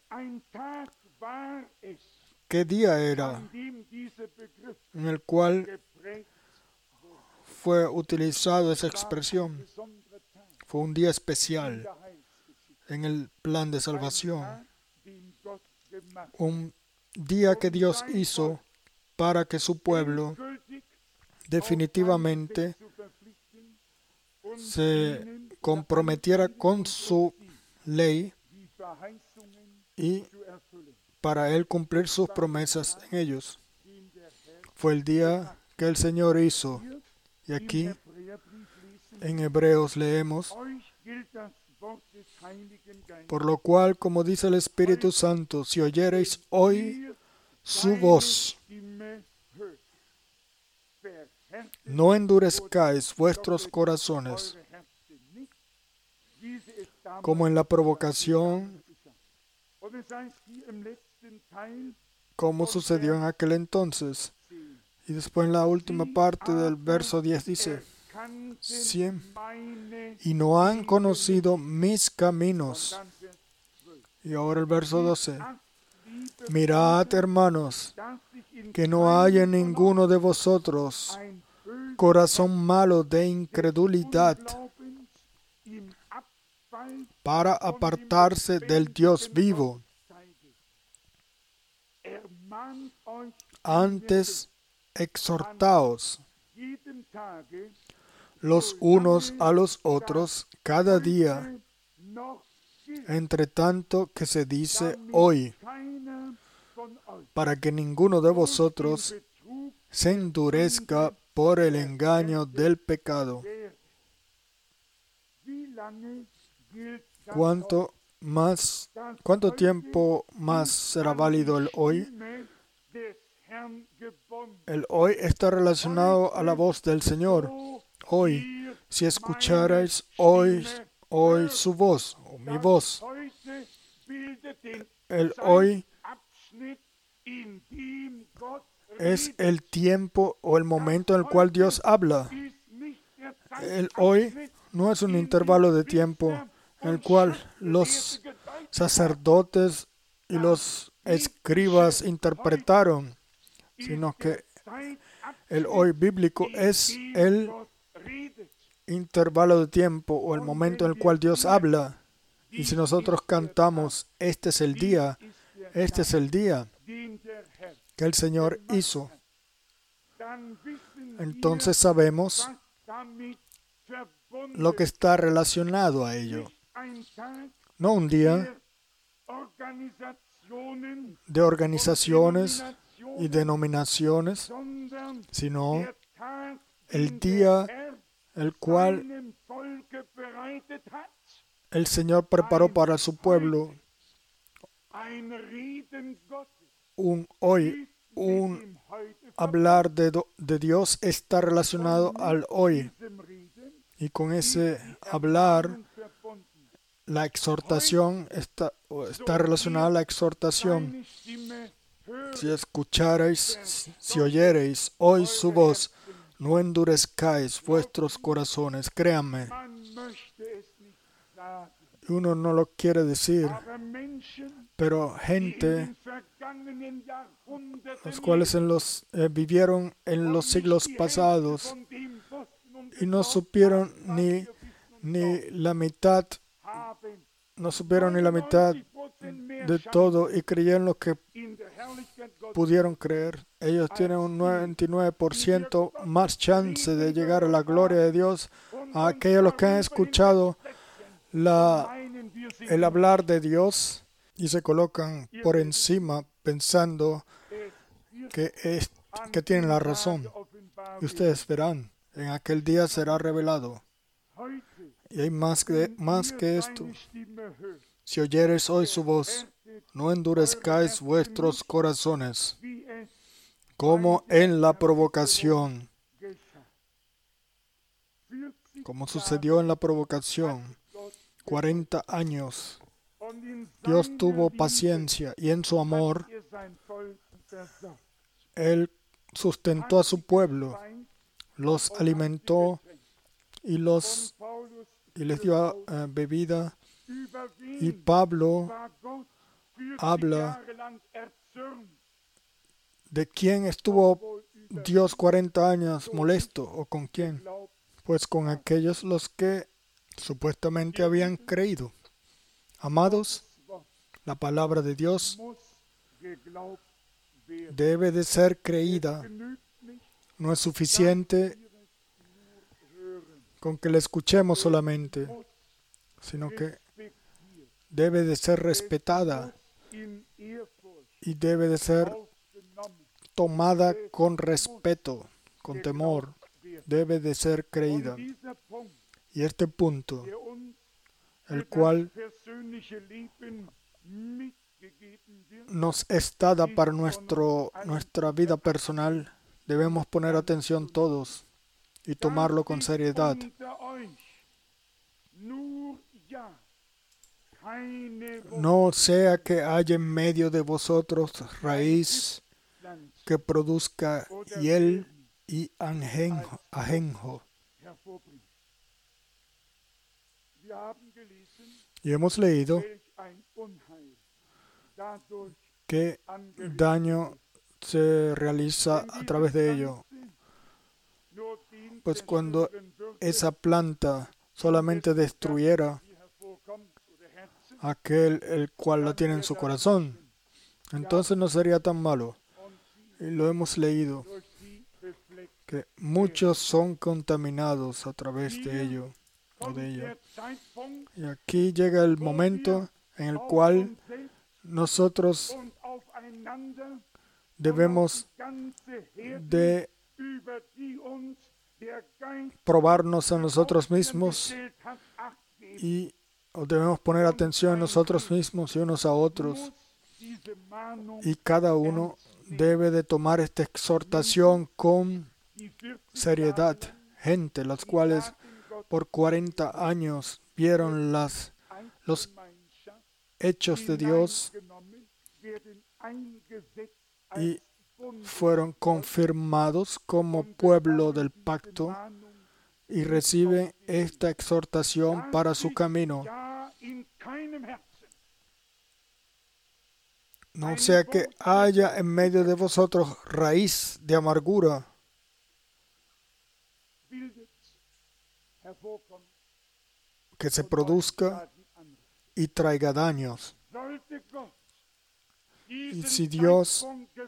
¿Qué día era en el cual fue utilizada esa expresión? Fue un día especial en el plan de salvación. Un día que Dios hizo para que su pueblo definitivamente se comprometiera con su ley y para Él cumplir sus promesas en ellos. Fue el día que el Señor hizo. Y aquí en Hebreos leemos: por lo cual, como dice el Espíritu Santo, si oyereis hoy su voz, no endurezcáis vuestros corazones, como en la provocación, como sucedió en aquel entonces. Y después en la última parte del verso 10 dice: y no han conocido mis caminos. Y ahora el verso 12: mirad, hermanos, que no haya en ninguno de vosotros corazón malo de incredulidad, para apartarse del Dios vivo. Antes exhortaos los unos a los otros cada día, entre tanto que se dice hoy, para que ninguno de vosotros se endurezca por el engaño del pecado. ¿Cuánto tiempo más será válido el hoy? El hoy está relacionado a la voz del Señor. Hoy, si escucharais hoy su voz, o mi voz. El hoy es el tiempo o el momento en el cual Dios habla. El hoy no es un intervalo de tiempo en el cual los sacerdotes y los escribas interpretaron, sino que el hoy bíblico es el intervalo de tiempo o el momento en el cual Dios habla. Y si nosotros cantamos, este es el día que el Señor hizo, entonces sabemos lo que está relacionado a ello. No un día de organizaciones y denominaciones, sino el día el cual el Señor preparó para su pueblo. Un hablar de Dios está relacionado al hoy. Y con ese hablar, la exhortación está relacionada a la exhortación. Si escuchareis, si oyereis hoy su voz, no endurezcáis vuestros corazones. Créanme, uno no lo quiere decir, pero gente, los cuales vivieron en los siglos pasados y no supieron ni la mitad, de todo y creyeron lo que pudieron creer. Ellos tienen un 99% más chance de llegar a la gloria de Dios a aquellos los que han escuchado el hablar de Dios y se colocan por encima pensando que tienen la razón. Y ustedes verán, en aquel día será revelado. Y hay más que esto. Si oyeres hoy su voz, no endurezcáis vuestros corazones, como en la provocación, como sucedió en la provocación. 40 años Dios tuvo paciencia y en su amor Él sustentó a su pueblo, los alimentó y les dio bebida. Y Pablo habla de quién estuvo Dios 40 años molesto o con quién. Pues con aquellos los que supuestamente habían creído. Amados, la palabra de Dios debe de ser creída. No es suficiente con que la escuchemos solamente, sino que debe de ser respetada y debe de ser tomada con respeto, con temor. Debe de ser creída. Y este punto, el cual nos es dada para nuestra vida personal, debemos poner atención todos y tomarlo con seriedad. No sea que haya en medio de vosotros raíz que produzca hiel y ajenjo. Y hemos leído qué daño se realiza a través de ello. Pues cuando esa planta solamente destruyera aquel el cual la tiene en su corazón, entonces no sería tan malo. Y lo hemos leído, que muchos son contaminados a través de ello o de ella. Y aquí llega el momento en el cual nosotros debemos de probarnos a nosotros mismos y debemos poner atención en nosotros mismos y unos a otros. Y cada uno debe de tomar esta exhortación con seriedad. Gente, las cuales por 40 años vieron los hechos de Dios y fueron confirmados como pueblo del pacto y reciben esta exhortación para su camino. No sea que haya en medio de vosotros raíz de amargura que se produzca y traiga daños. Y si Dios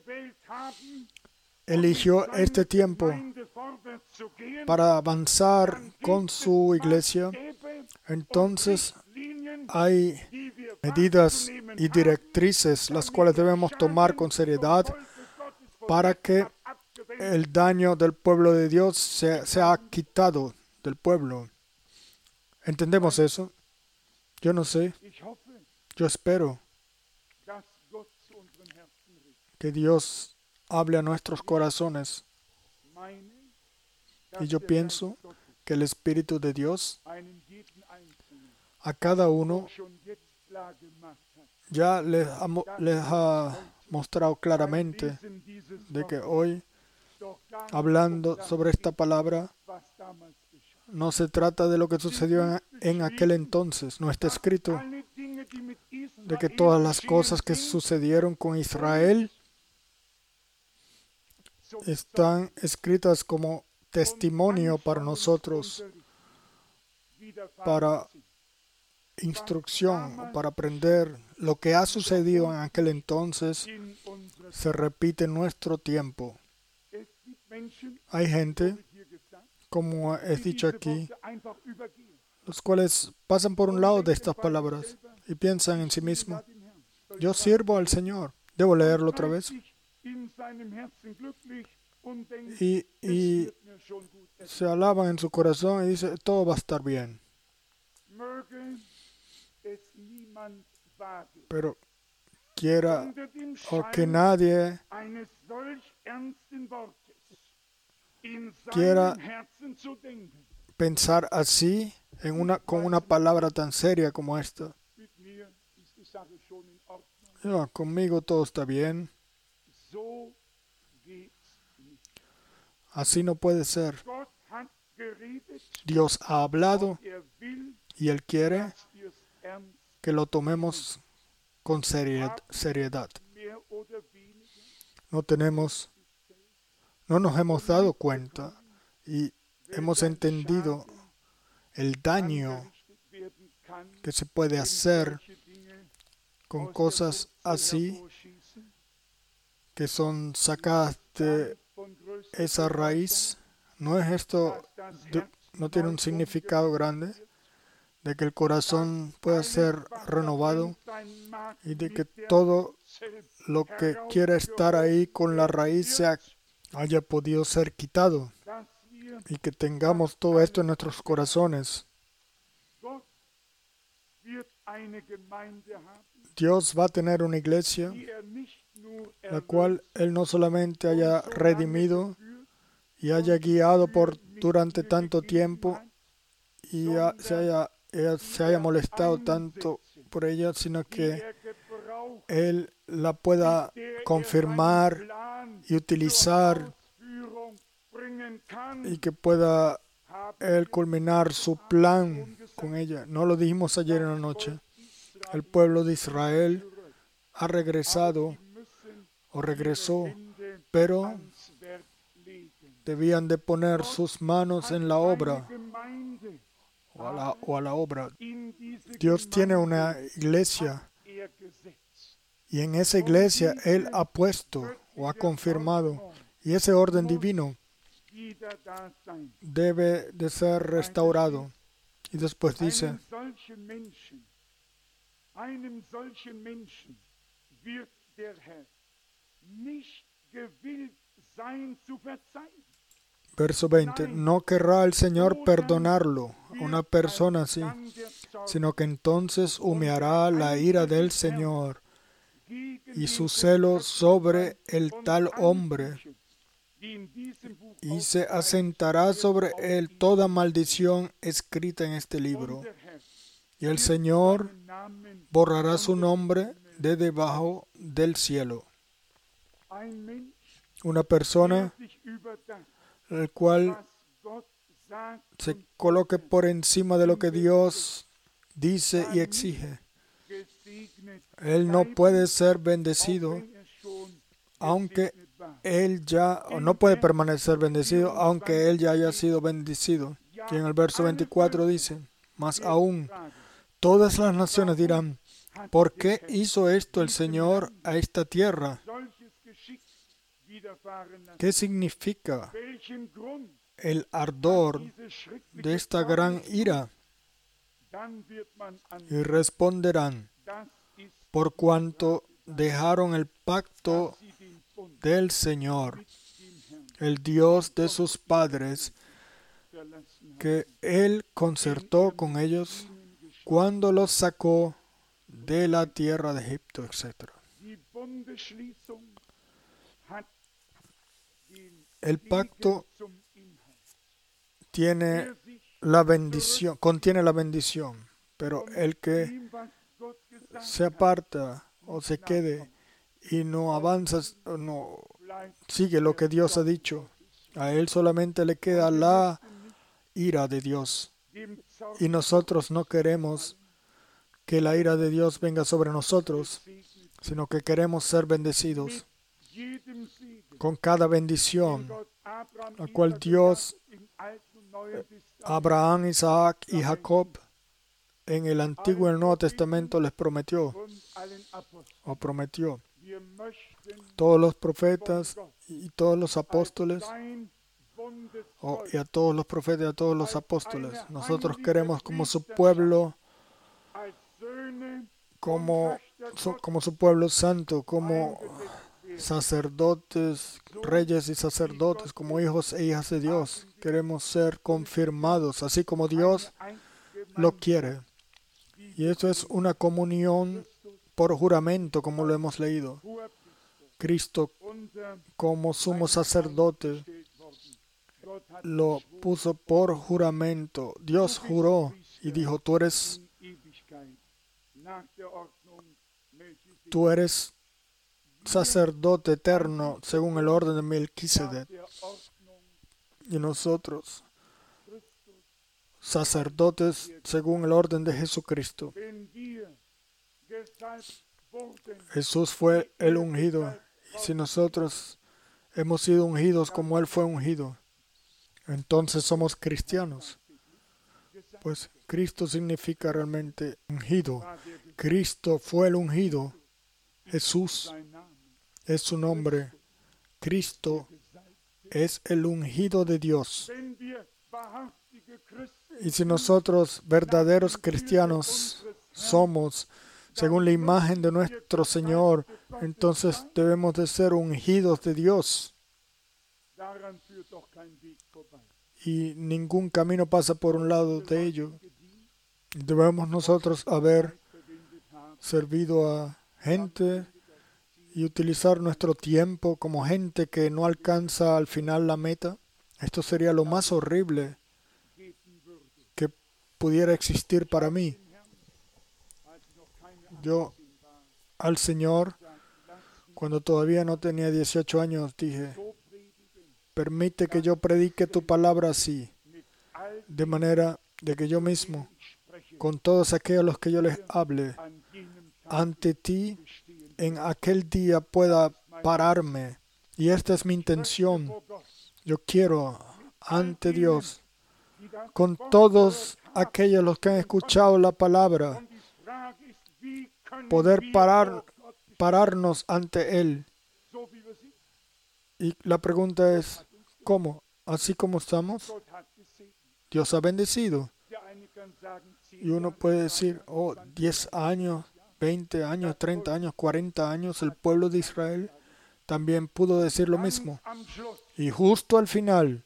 eligió este tiempo para avanzar con su iglesia, entonces hay medidas y directrices las cuales debemos tomar con seriedad para que el daño del pueblo de Dios sea quitado del pueblo. ¿Entendemos eso? Yo no sé. Yo espero que Dios hable a nuestros corazones. Y yo pienso que el Espíritu de Dios a cada uno ya les ha mostrado claramente de que hoy, hablando sobre esta palabra, no se trata de lo que sucedió en aquel entonces. No está escrito de que todas las cosas que sucedieron con Israel están escritas como testimonio para nosotros, para instrucción, para aprender. Lo que ha sucedido en aquel entonces se repite en nuestro tiempo. Hay gente, como es dicho aquí, los cuales pasan por un lado de estas palabras y piensan en sí mismos: yo sirvo al Señor, debo leerlo otra vez. Y se alaban en su corazón y dicen: todo va a estar bien. Pero quiera o que nadie quiera pensar así con una palabra tan seria como esta. Conmigo todo está bien. Así no puede ser. Dios ha hablado y Él quiere que lo tomemos con seriedad. No nos hemos dado cuenta y hemos entendido el daño que se puede hacer con cosas así que son sacadas de esa raíz. ¿No es esto, no tiene un significado grande? De que el corazón pueda ser renovado y de que todo lo que quiera estar ahí con la raíz haya podido ser quitado y que tengamos todo esto en nuestros corazones. Dios va a tener una iglesia la cual Él no solamente haya redimido y haya guiado durante tanto tiempo y se haya molestado tanto por ella, sino que Él la pueda confirmar y utilizar y que pueda Él culminar su plan con ella. No lo dijimos ayer en la noche. El pueblo de Israel ha regresado o regresó, pero debían de poner sus manos en la obra o a la obra. Dios tiene una iglesia y en esa iglesia Él ha puesto o ha confirmado, y ese orden divino debe de ser restaurado. Y después dice: verso 20, no querrá el Señor perdonarlo a una persona así, sino que entonces humeará la ira del Señor y su celo sobre el tal hombre, y se asentará sobre él toda maldición escrita en este libro. Y el Señor borrará su nombre de debajo del cielo. Una persona el cual se coloque por encima de lo que Dios dice y exige. Él no puede ser bendecido, aunque él ya, o no puede permanecer bendecido, aunque él ya haya sido bendecido. Y en el verso 24 dice, más aún, todas las naciones dirán, ¿por qué hizo esto el Señor a esta tierra? ¿Qué significa el ardor de esta gran ira? Y responderán, por cuanto dejaron el pacto del Señor, el Dios de sus padres, que Él concertó con ellos cuando los sacó de la tierra de Egipto, etc. El pacto tiene la bendición, contiene la bendición, pero el que se aparta o se quede y no avanza, no sigue lo que Dios ha dicho, a él solamente le queda la ira de Dios. Y nosotros no queremos que la ira de Dios venga sobre nosotros, sino que queremos ser bendecidos con cada bendición, la cual Dios, Abraham, Isaac y Jacob, en el Antiguo y el Nuevo Testamento les prometió. Todos los profetas y todos los apóstoles, y a todos los profetas y a todos los apóstoles. Nosotros queremos como su pueblo, como su pueblo santo, como sacerdotes, reyes y sacerdotes, como hijos e hijas de Dios. Queremos ser confirmados, así como Dios lo quiere. Y eso es una comunión por juramento, como lo hemos leído. Cristo, como sumo sacerdote, lo puso por juramento. Dios juró y dijo, tú eres sacerdote eterno según el orden de Melquisedec. Y nosotros, sacerdotes según el orden de Jesucristo. Jesús fue el ungido. Y si nosotros hemos sido ungidos como Él fue ungido, entonces somos cristianos. Pues Cristo significa realmente ungido. Cristo fue el ungido. Jesús es su nombre. Cristo es el ungido de Dios. Y si nosotros, verdaderos cristianos, somos según la imagen de nuestro Señor, entonces debemos de ser ungidos de Dios. Y ningún camino pasa por un lado de ello. Debemos nosotros haber servido a gente y utilizar nuestro tiempo como gente que no alcanza al final la meta. Esto sería lo más horrible que pudiera existir para mí. Yo al Señor, cuando todavía no tenía 18 años, dije, permite que yo predique tu palabra así, de manera de que yo mismo, con todos aquellos a los que yo les hable, ante ti, en aquel día pueda pararme. Y esta es mi intención. Yo quiero, ante Dios, con todos aquellos los que han escuchado la palabra, poder pararnos ante Él. Y la pregunta es, ¿cómo? ¿Así como estamos? Dios ha bendecido. Y uno puede decir, 10 años, 20 años, 30 años, 40 años, el pueblo de Israel también pudo decir lo mismo. Y justo al final,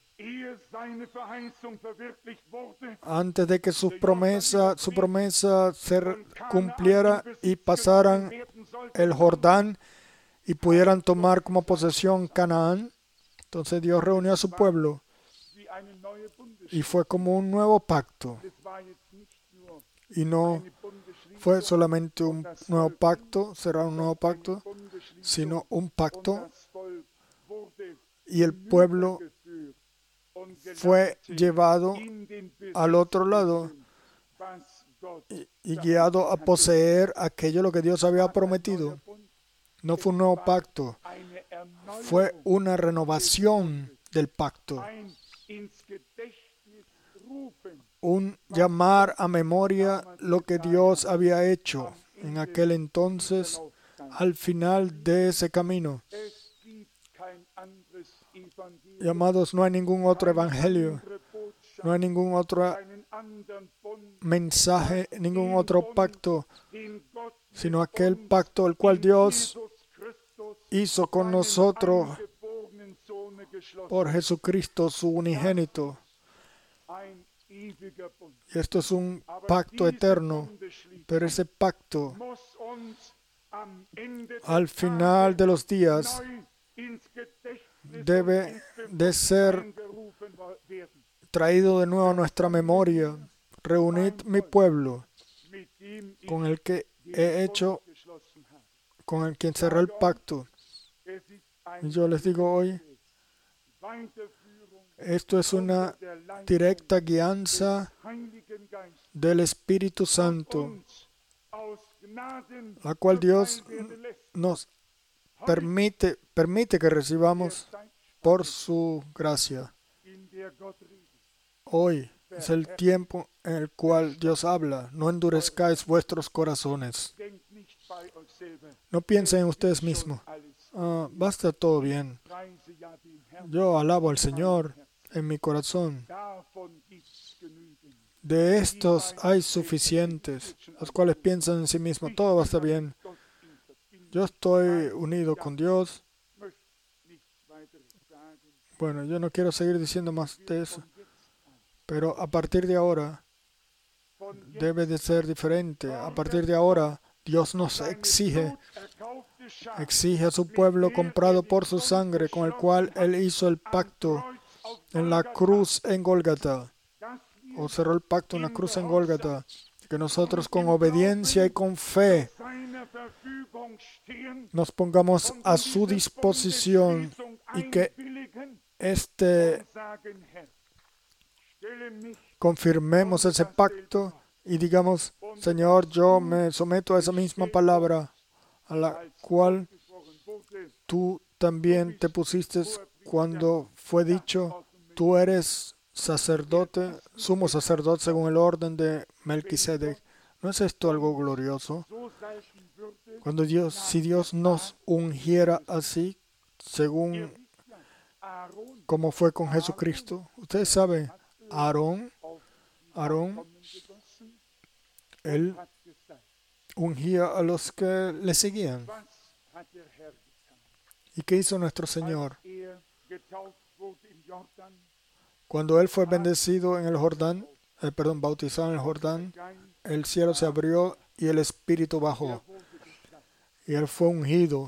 antes de que su promesa se cumpliera y pasaran el Jordán y pudieran tomar como posesión Canaán, entonces Dios reunió a su pueblo y fue como un nuevo pacto. Y no fue solamente un nuevo pacto, será un nuevo pacto, sino un pacto y el pueblo fue llevado al otro lado y guiado a poseer aquello lo que Dios había prometido. No fue un nuevo pacto, fue una renovación del pacto. Un llamar a memoria lo que Dios había hecho en aquel entonces al final de ese camino. Y amados, no hay ningún otro evangelio, no hay ningún otro mensaje, ningún otro pacto, sino aquel pacto el cual Dios hizo con nosotros por Jesucristo, su unigénito. Y esto es un pacto eterno, pero ese pacto al final de los días debe de ser traído de nuevo a nuestra memoria. Reunid mi pueblo con el que he hecho, con el quien cerré el pacto. Y yo les digo hoy, esto es una directa guianza del Espíritu Santo, la cual Dios nos permite que recibamos por su gracia. Hoy es el tiempo en el cual Dios habla. No endurezcáis vuestros corazones. No piensen en ustedes mismos. Basta todo bien. Yo alabo al Señor en mi corazón. De estos hay suficientes, los cuales piensan en sí mismos, todo va a estar bien. Yo estoy unido con Dios. Bueno, yo no quiero seguir diciendo más de eso, pero a partir de ahora debe de ser diferente. A partir de ahora Dios nos exige a su pueblo comprado por su sangre, con el cual Él hizo el pacto en la cruz en Gólgata, o cerró el pacto en la cruz en Gólgata, que nosotros con obediencia y con fe nos pongamos a su disposición y que confirmemos ese pacto y digamos, Señor, yo me someto a esa misma palabra a la cual tú también te pusiste cuando fue dicho, tú eres sacerdote, sumo sacerdote según el orden de Melquisedec. ¿No es esto algo glorioso? Si Dios nos ungiera así, según como fue con Jesucristo. Ustedes saben, Aarón, él ungía a los que le seguían. ¿Y qué hizo nuestro Señor? Cuando él fue bendecido en el Jordán, bautizado en el Jordán, el cielo se abrió y el Espíritu bajó. Y él fue ungido.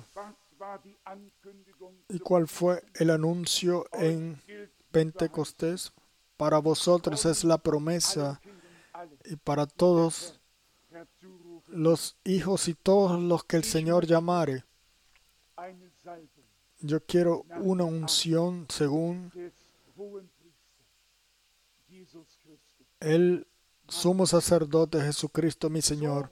¿Y cuál fue el anuncio en Pentecostés? Para vosotros es la promesa y para todos los hijos y todos los que el Señor llamare. Yo quiero una unción según el sumo sacerdote Jesucristo mi Señor.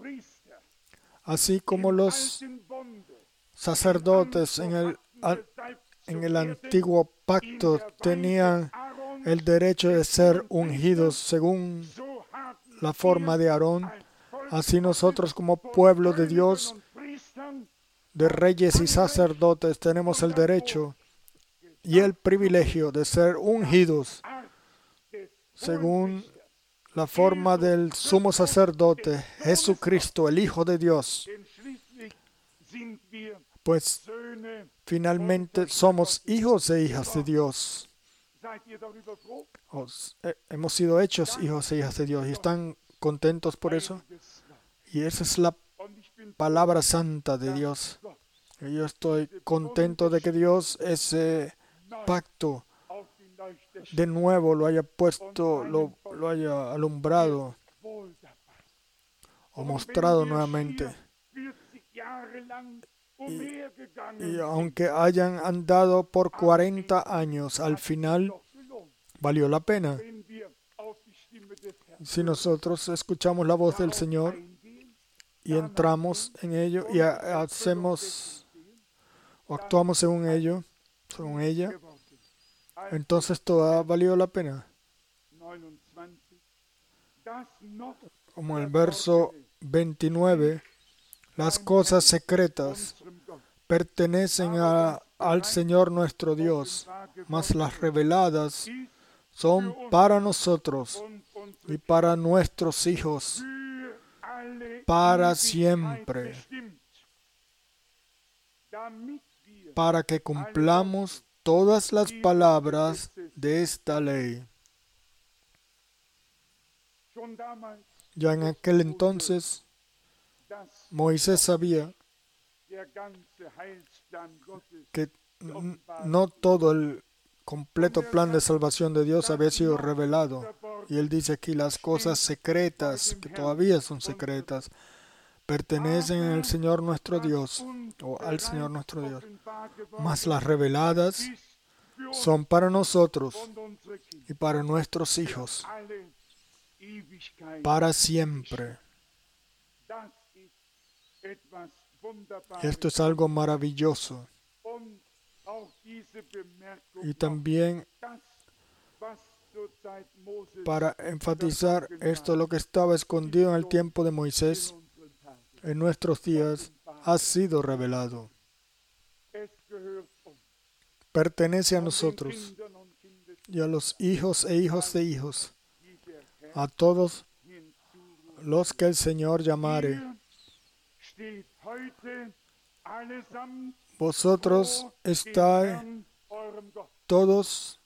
Así como los sacerdotes en el antiguo pacto tenían el derecho de ser ungidos según la forma de Aarón, así nosotros como pueblo de Dios, de reyes y sacerdotes, tenemos el derecho y el privilegio de ser ungidos según la forma del sumo sacerdote Jesucristo, el Hijo de Dios. Pues finalmente somos hijos e hijas de Dios. Hemos sido hechos hijos e hijas de Dios y están contentos por eso. Y esa es la palabra santa de Dios. Y yo estoy contento de que Dios ese pacto de nuevo lo haya puesto, lo haya alumbrado o mostrado nuevamente. Y aunque hayan andado por 40 años, al final valió la pena. Si nosotros escuchamos la voz del Señor y entramos en ello y hacemos o actuamos según ello, según ella, entonces todo ha valido la pena. Como el verso 29, las cosas secretas pertenecen al Señor nuestro Dios, mas las reveladas son para nosotros y para nuestros hijos, para siempre, para que cumplamos todas las palabras de esta ley. Ya en aquel entonces, Moisés sabía que no todo el completo plan de salvación de Dios había sido revelado. Y él dice aquí, las cosas secretas, que todavía son secretas, pertenecen al Señor nuestro Dios, o al Señor nuestro Dios. Mas las reveladas son para nosotros y para nuestros hijos, para siempre. Esto es algo maravilloso. Y también para enfatizar esto, lo que estaba escondido en el tiempo de Moisés, en nuestros días, ha sido revelado. Pertenece a nosotros y a los hijos e hijos de hijos, a todos los que el Señor llamare. Vosotros estáis todos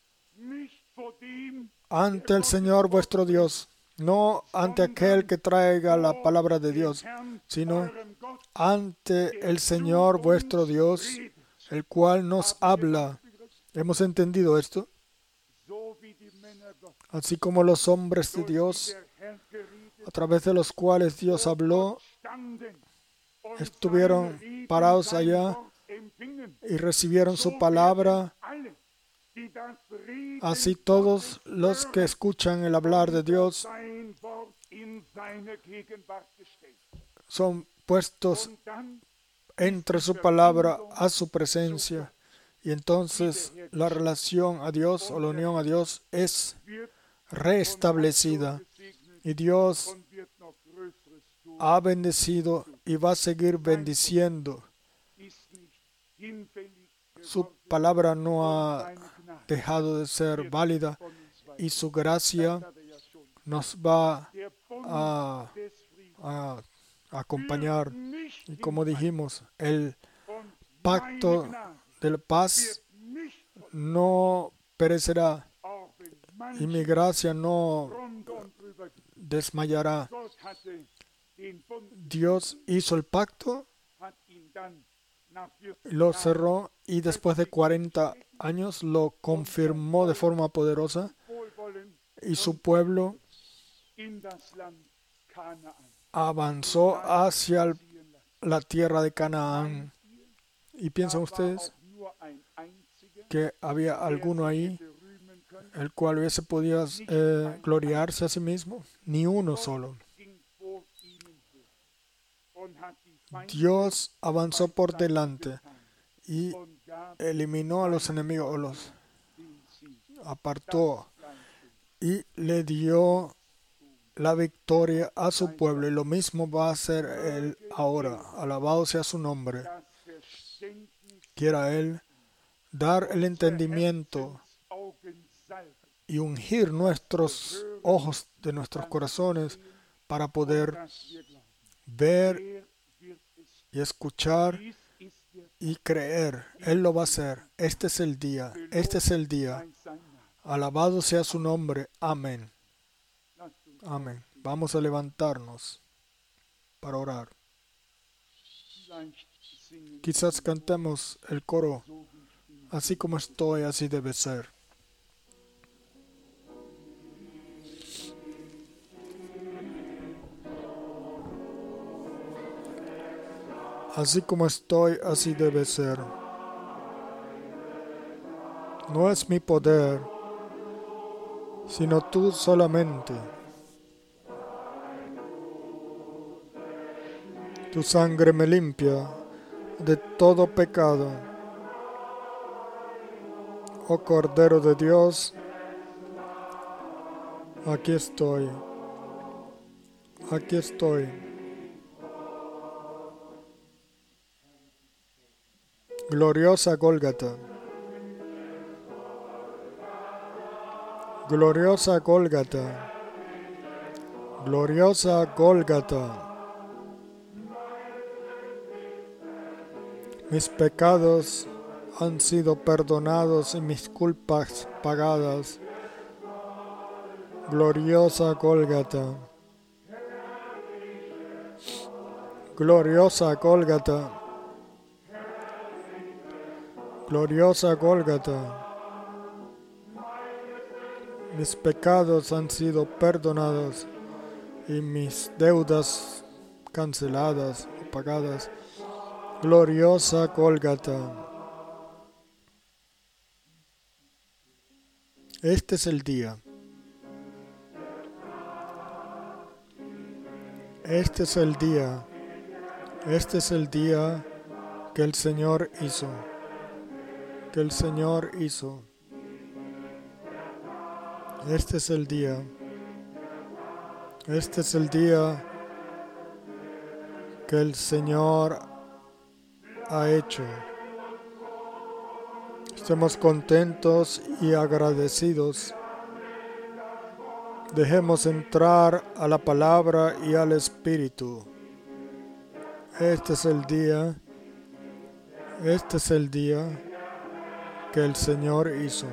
ante el Señor vuestro Dios, no ante aquel que traiga la palabra de Dios, sino ante el Señor vuestro Dios, el cual nos habla. ¿Hemos entendido esto? Así como los hombres de Dios, a través de los cuales Dios habló, estuvieron parados allá y recibieron su palabra. Así todos los que escuchan el hablar de Dios son puestos entre su palabra a su presencia. Y entonces la relación a Dios o la unión a Dios es restablecida. Y Dios ha bendecido y va a seguir bendiciendo. Su palabra no ha dejado de ser válida y su gracia nos va a acompañar. Y como dijimos, el pacto de la paz no perecerá y mi gracia no desmayará. Dios hizo el pacto, lo cerró y después de 40 años lo confirmó de forma poderosa y su pueblo avanzó hacia la tierra de Canaán. ¿Y piensan ustedes que había alguno ahí el cual hubiese podido gloriarse a sí mismo? Ni uno solo. Dios avanzó por delante y eliminó a los enemigos, o los apartó y le dio la victoria a su pueblo. Y lo mismo va a hacer Él ahora. Alabado sea su nombre. Quiera Él dar el entendimiento y ungir nuestros ojos de nuestros corazones para poder ver y escuchar y creer. Él lo va a hacer. Este es el día. Este es el día. Alabado sea su nombre. Amén. Amén. Vamos a levantarnos para orar. Quizás cantemos el coro. Así como estoy, así debe ser. Así como estoy, así debe ser. No es mi poder, sino tú solamente. Tu sangre me limpia de todo pecado. Oh Cordero de Dios, aquí estoy. Aquí estoy. Gloriosa Gólgata. Gloriosa Gólgata. Gloriosa Gólgata. Mis pecados han sido perdonados y mis culpas pagadas. Gloriosa Gólgata. Gloriosa Gólgata. Gloriosa Gólgata. Mis pecados han sido perdonados y mis deudas canceladas o pagadas. Gloriosa Gólgata. Este es el día. Este es el día. Este es el día que el Señor hizo. Que el Señor hizo. Este es el día. Este es el día que el Señor ha hecho. Estemos contentos y agradecidos. Dejemos entrar a la palabra y al Espíritu. Este es el día. Este es el día que el Señor hizo.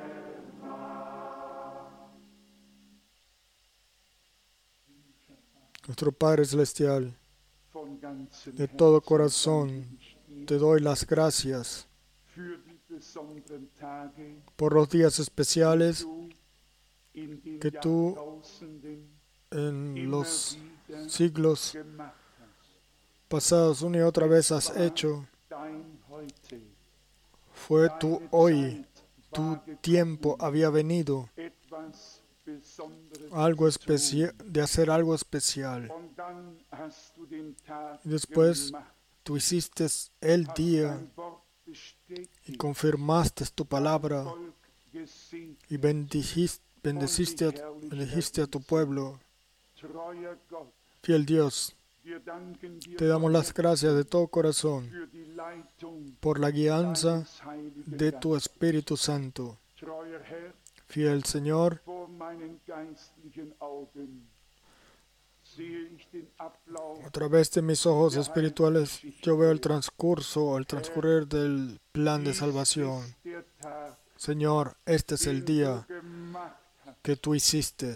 Nuestro Padre Celestial, de todo corazón te doy las gracias por los días especiales que tú en los siglos pasados una y otra vez has hecho. Fue tu hoy, tu tiempo había venido algo especial, de hacer algo especial. Y después tú hiciste el día y confirmaste tu palabra y bendeciste a tu pueblo. Fiel Dios, te damos las gracias de todo corazón por la guianza de tu Espíritu Santo. Fiel Señor, a través de mis ojos espirituales yo veo el transcurrir del plan de salvación. Señor, este es el día que tú hiciste.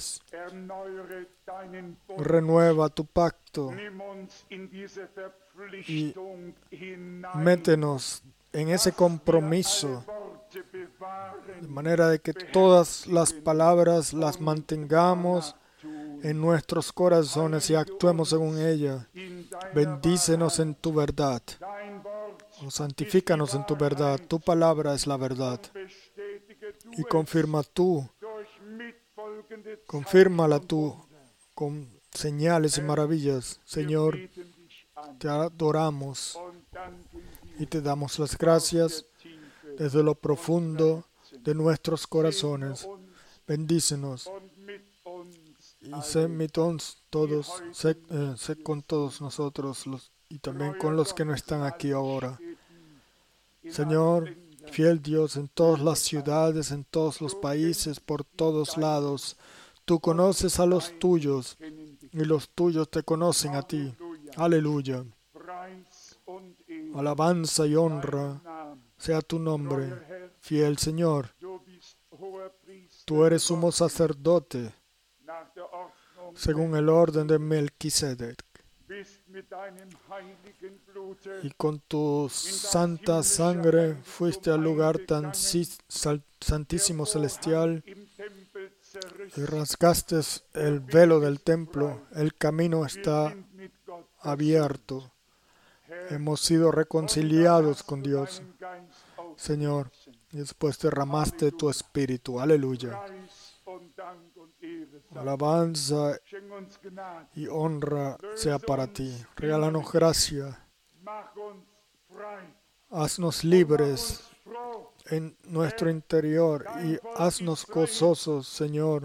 Renueva tu pacto y métenos en ese compromiso, de manera de que todas las palabras las mantengamos en nuestros corazones y actuemos según ella. Bendícenos en tu verdad. O santifícanos en tu verdad. Tu palabra es la verdad. Y confírmala tú con señales y maravillas. Señor, te adoramos y te damos las gracias desde lo profundo de nuestros corazones. Bendícenos y sé con todos nosotros y también con los que no están aquí ahora. Señor, fiel Dios, en todas las ciudades, en todos los países, por todos lados, tú conoces a los tuyos y los tuyos te conocen a ti. Aleluya. Alabanza y honra sea tu nombre. Fiel Señor, tú eres sumo sacerdote según el orden de Melquisedec. Y con tu santa sangre fuiste al lugar tan santísimo celestial y rasgaste el velo del templo. El camino está abierto. Hemos sido reconciliados con Dios, Señor, y después derramaste tu Espíritu. Aleluya. Alabanza y honra sea para ti. Regálanos gracia. Haznos libres en nuestro interior y haznos gozosos, Señor.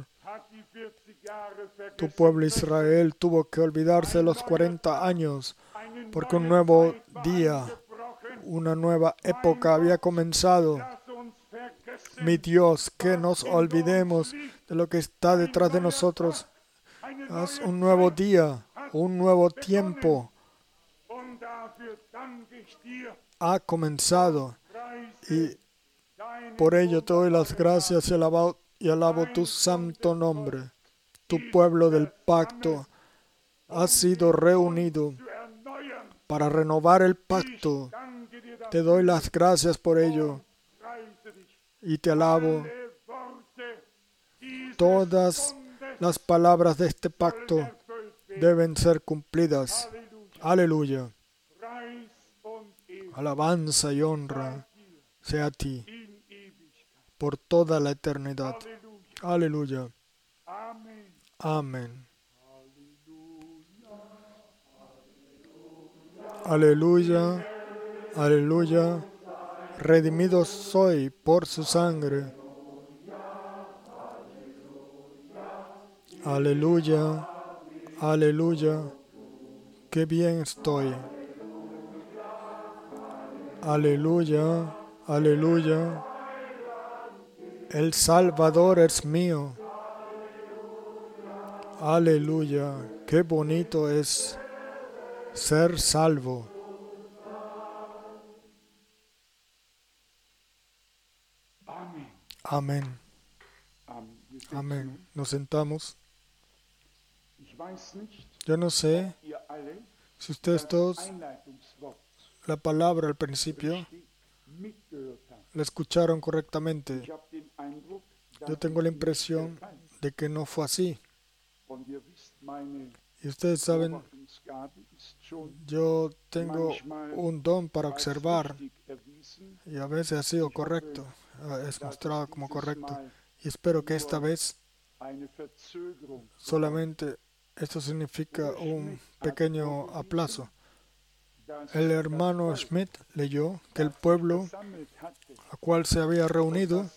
Tu pueblo Israel tuvo que olvidarse de los 40 años porque un nuevo día, una nueva época había comenzado. Mi Dios, que nos olvidemos de lo que está detrás de nosotros. Haz un nuevo día, un nuevo tiempo. Ha comenzado y por ello te doy las gracias y alabo tu santo nombre. Tu pueblo del pacto ha sido reunido para renovar el pacto. Te doy las gracias por ello y te alabo. Todas las palabras de este pacto deben ser cumplidas. Aleluya. Alabanza y honra sea a ti por toda la eternidad. Aleluya. Amén. Aleluya. Aleluya. Redimido soy por su sangre. Aleluya. Aleluya. Qué bien estoy. Aleluya. Aleluya. El Salvador es mío. Aleluya. Qué bonito es ser salvo. Amén. Amén. Nos sentamos. Yo no sé si ustedes todos la palabra al principio la escucharon correctamente. Yo tengo la impresión de que no fue así. Y ustedes saben, yo tengo un don para observar y a veces ha sido correcto, es mostrado como correcto. Y espero que esta vez solamente esto significa un pequeño aplazo. El hermano Schmidt leyó que el pueblo al cual se había reunido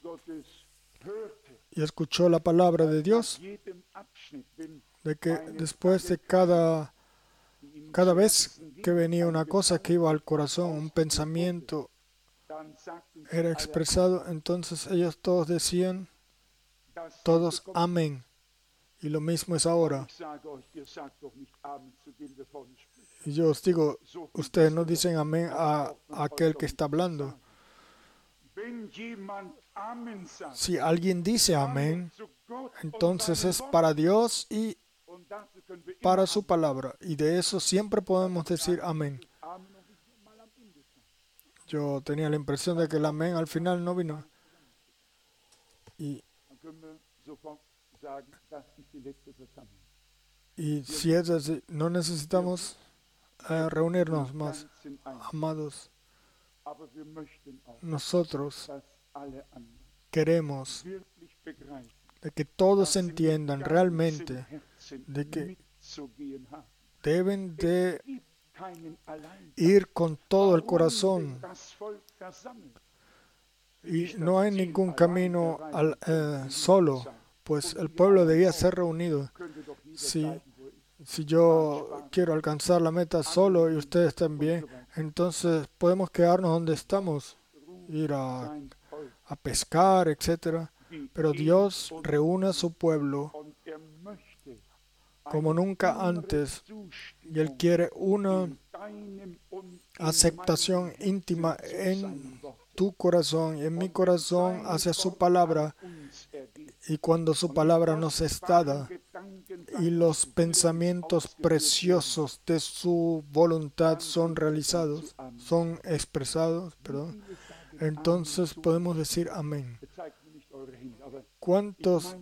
y escuchó la palabra de Dios, de que después de cada vez que venía una cosa que iba al corazón, un pensamiento era expresado, entonces ellos todos decían, todos amén. Y lo mismo es ahora. Y yo os digo, ustedes no dicen amén a aquel que está hablando. Si alguien dice amén, entonces es para Dios y para su palabra. Y de eso siempre podemos decir amén. Yo tenía la impresión de que el amén al final no vino. Y si es así, no necesitamos reunirnos más, amados. Nosotros queremos de que todos entiendan realmente de que deben de ir con todo el corazón y no hay ningún camino solo, pues el pueblo debía ser reunido. Si yo quiero alcanzar la meta solo y ustedes también, entonces podemos quedarnos donde estamos, ir a pescar, etc. Pero Dios reúne a su pueblo como nunca antes y Él quiere una aceptación íntima en tu corazón y en mi corazón hacia su palabra. Y cuando su palabra nos es dada y los pensamientos preciosos de su voluntad son realizados, son expresados, entonces podemos decir amén. ¿Cuántos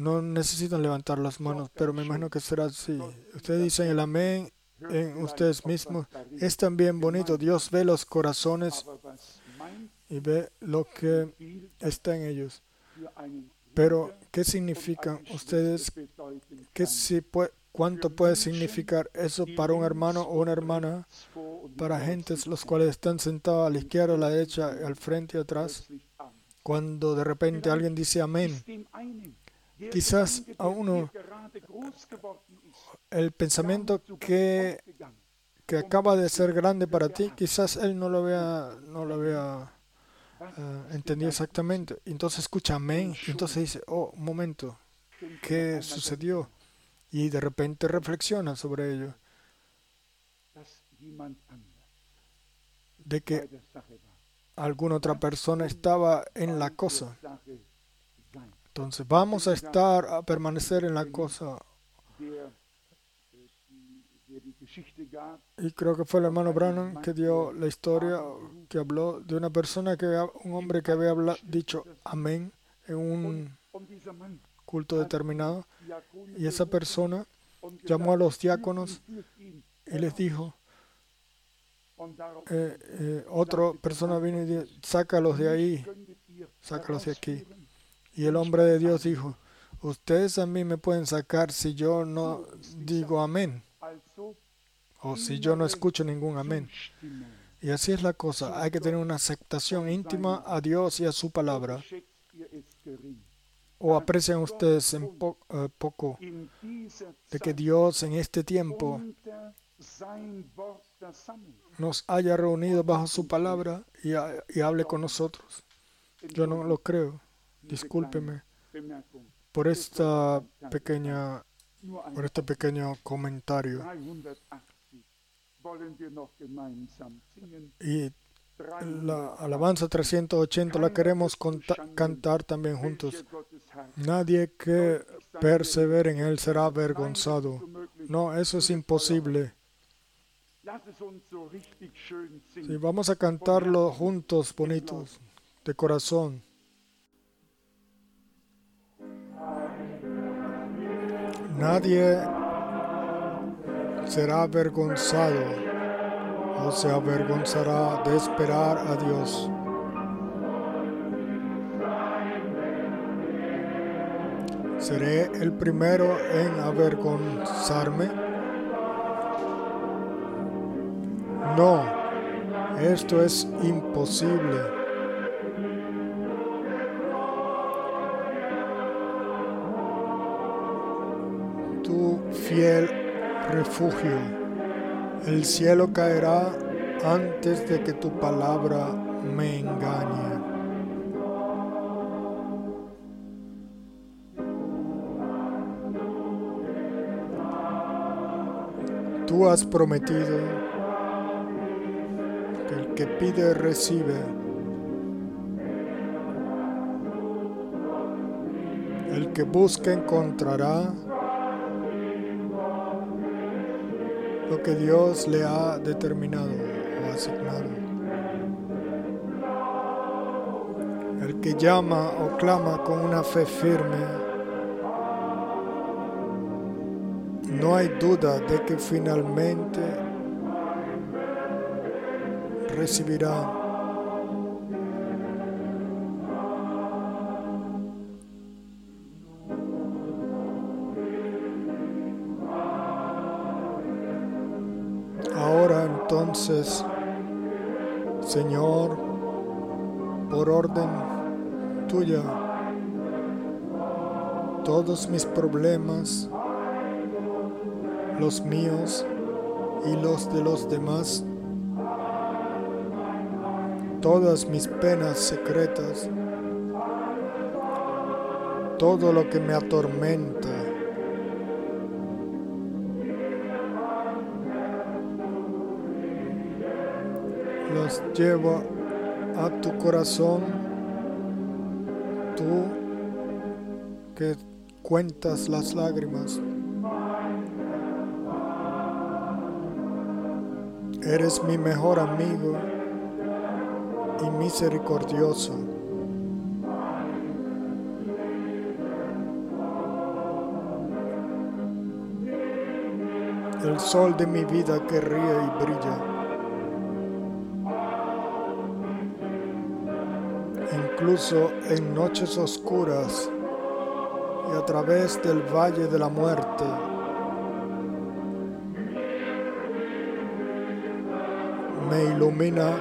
no necesitan levantar las manos, pero me imagino que será así. Ustedes dicen el amén en ustedes mismos. Es también bonito. Dios ve los corazones y ve lo que está en ellos. Pero, ¿qué significan ustedes? ¿Cuánto puede significar eso para un hermano o una hermana? Para gentes los cuales están sentados a la izquierda, a la derecha, al frente y atrás. Cuando de repente alguien dice amén, quizás a uno el pensamiento que acaba de ser grande para ti, quizás él no lo vea entendido exactamente. Entonces escucha amén, y entonces dice, oh, un momento, ¿qué sucedió? Y de repente reflexiona sobre ello, de que alguna otra persona estaba en la cosa. Entonces vamos a permanecer en la cosa. Y creo que fue el hermano Branham que dio la historia, que habló de una persona, un hombre que había dicho amén en un culto determinado, y esa persona llamó a los diáconos y les dijo, otra persona vino y dijo, sácalos de ahí, sácalos de aquí. Y el hombre de Dios dijo, ustedes a mí me pueden sacar si yo no digo amén, o si yo no escucho ningún amén. Y así es la cosa, hay que tener una aceptación íntima a Dios y a su palabra. ¿O aprecian ustedes poco de que Dios en este tiempo nos haya reunido bajo su palabra y hable con nosotros? Yo no lo creo. Discúlpeme por este pequeño comentario. Y la alabanza 380 la queremos cantar también juntos. Nadie que persevere en él será avergonzado. No, eso es imposible. Sí, vamos a cantarlo juntos, bonitos, de corazón. Nadie será avergonzado o se avergonzará de esperar a Dios. ¿Seré el primero en avergonzarme? No, esto es imposible. Tu fiel refugio, el cielo caerá antes de que tu palabra me engañe. Tú has prometido que el que pide recibe. El que busca encontrará. Lo que Dios le ha determinado o asignado. El que llama o clama con una fe firme, no hay duda de que finalmente recibirá. Ahora entonces, Señor, por orden tuya, todos mis problemas, los míos y los de los demás, todas mis penas secretas, todo lo que me atormenta, los llevo a tu corazón, tú que cuentas las lágrimas. Eres mi mejor amigo y misericordioso. el sol de mi vida que ríe y brilla. Incluso en noches oscuras y a través del valle de la muerte, me ilumina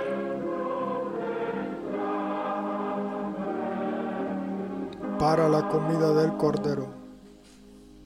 para la comida del Cordero.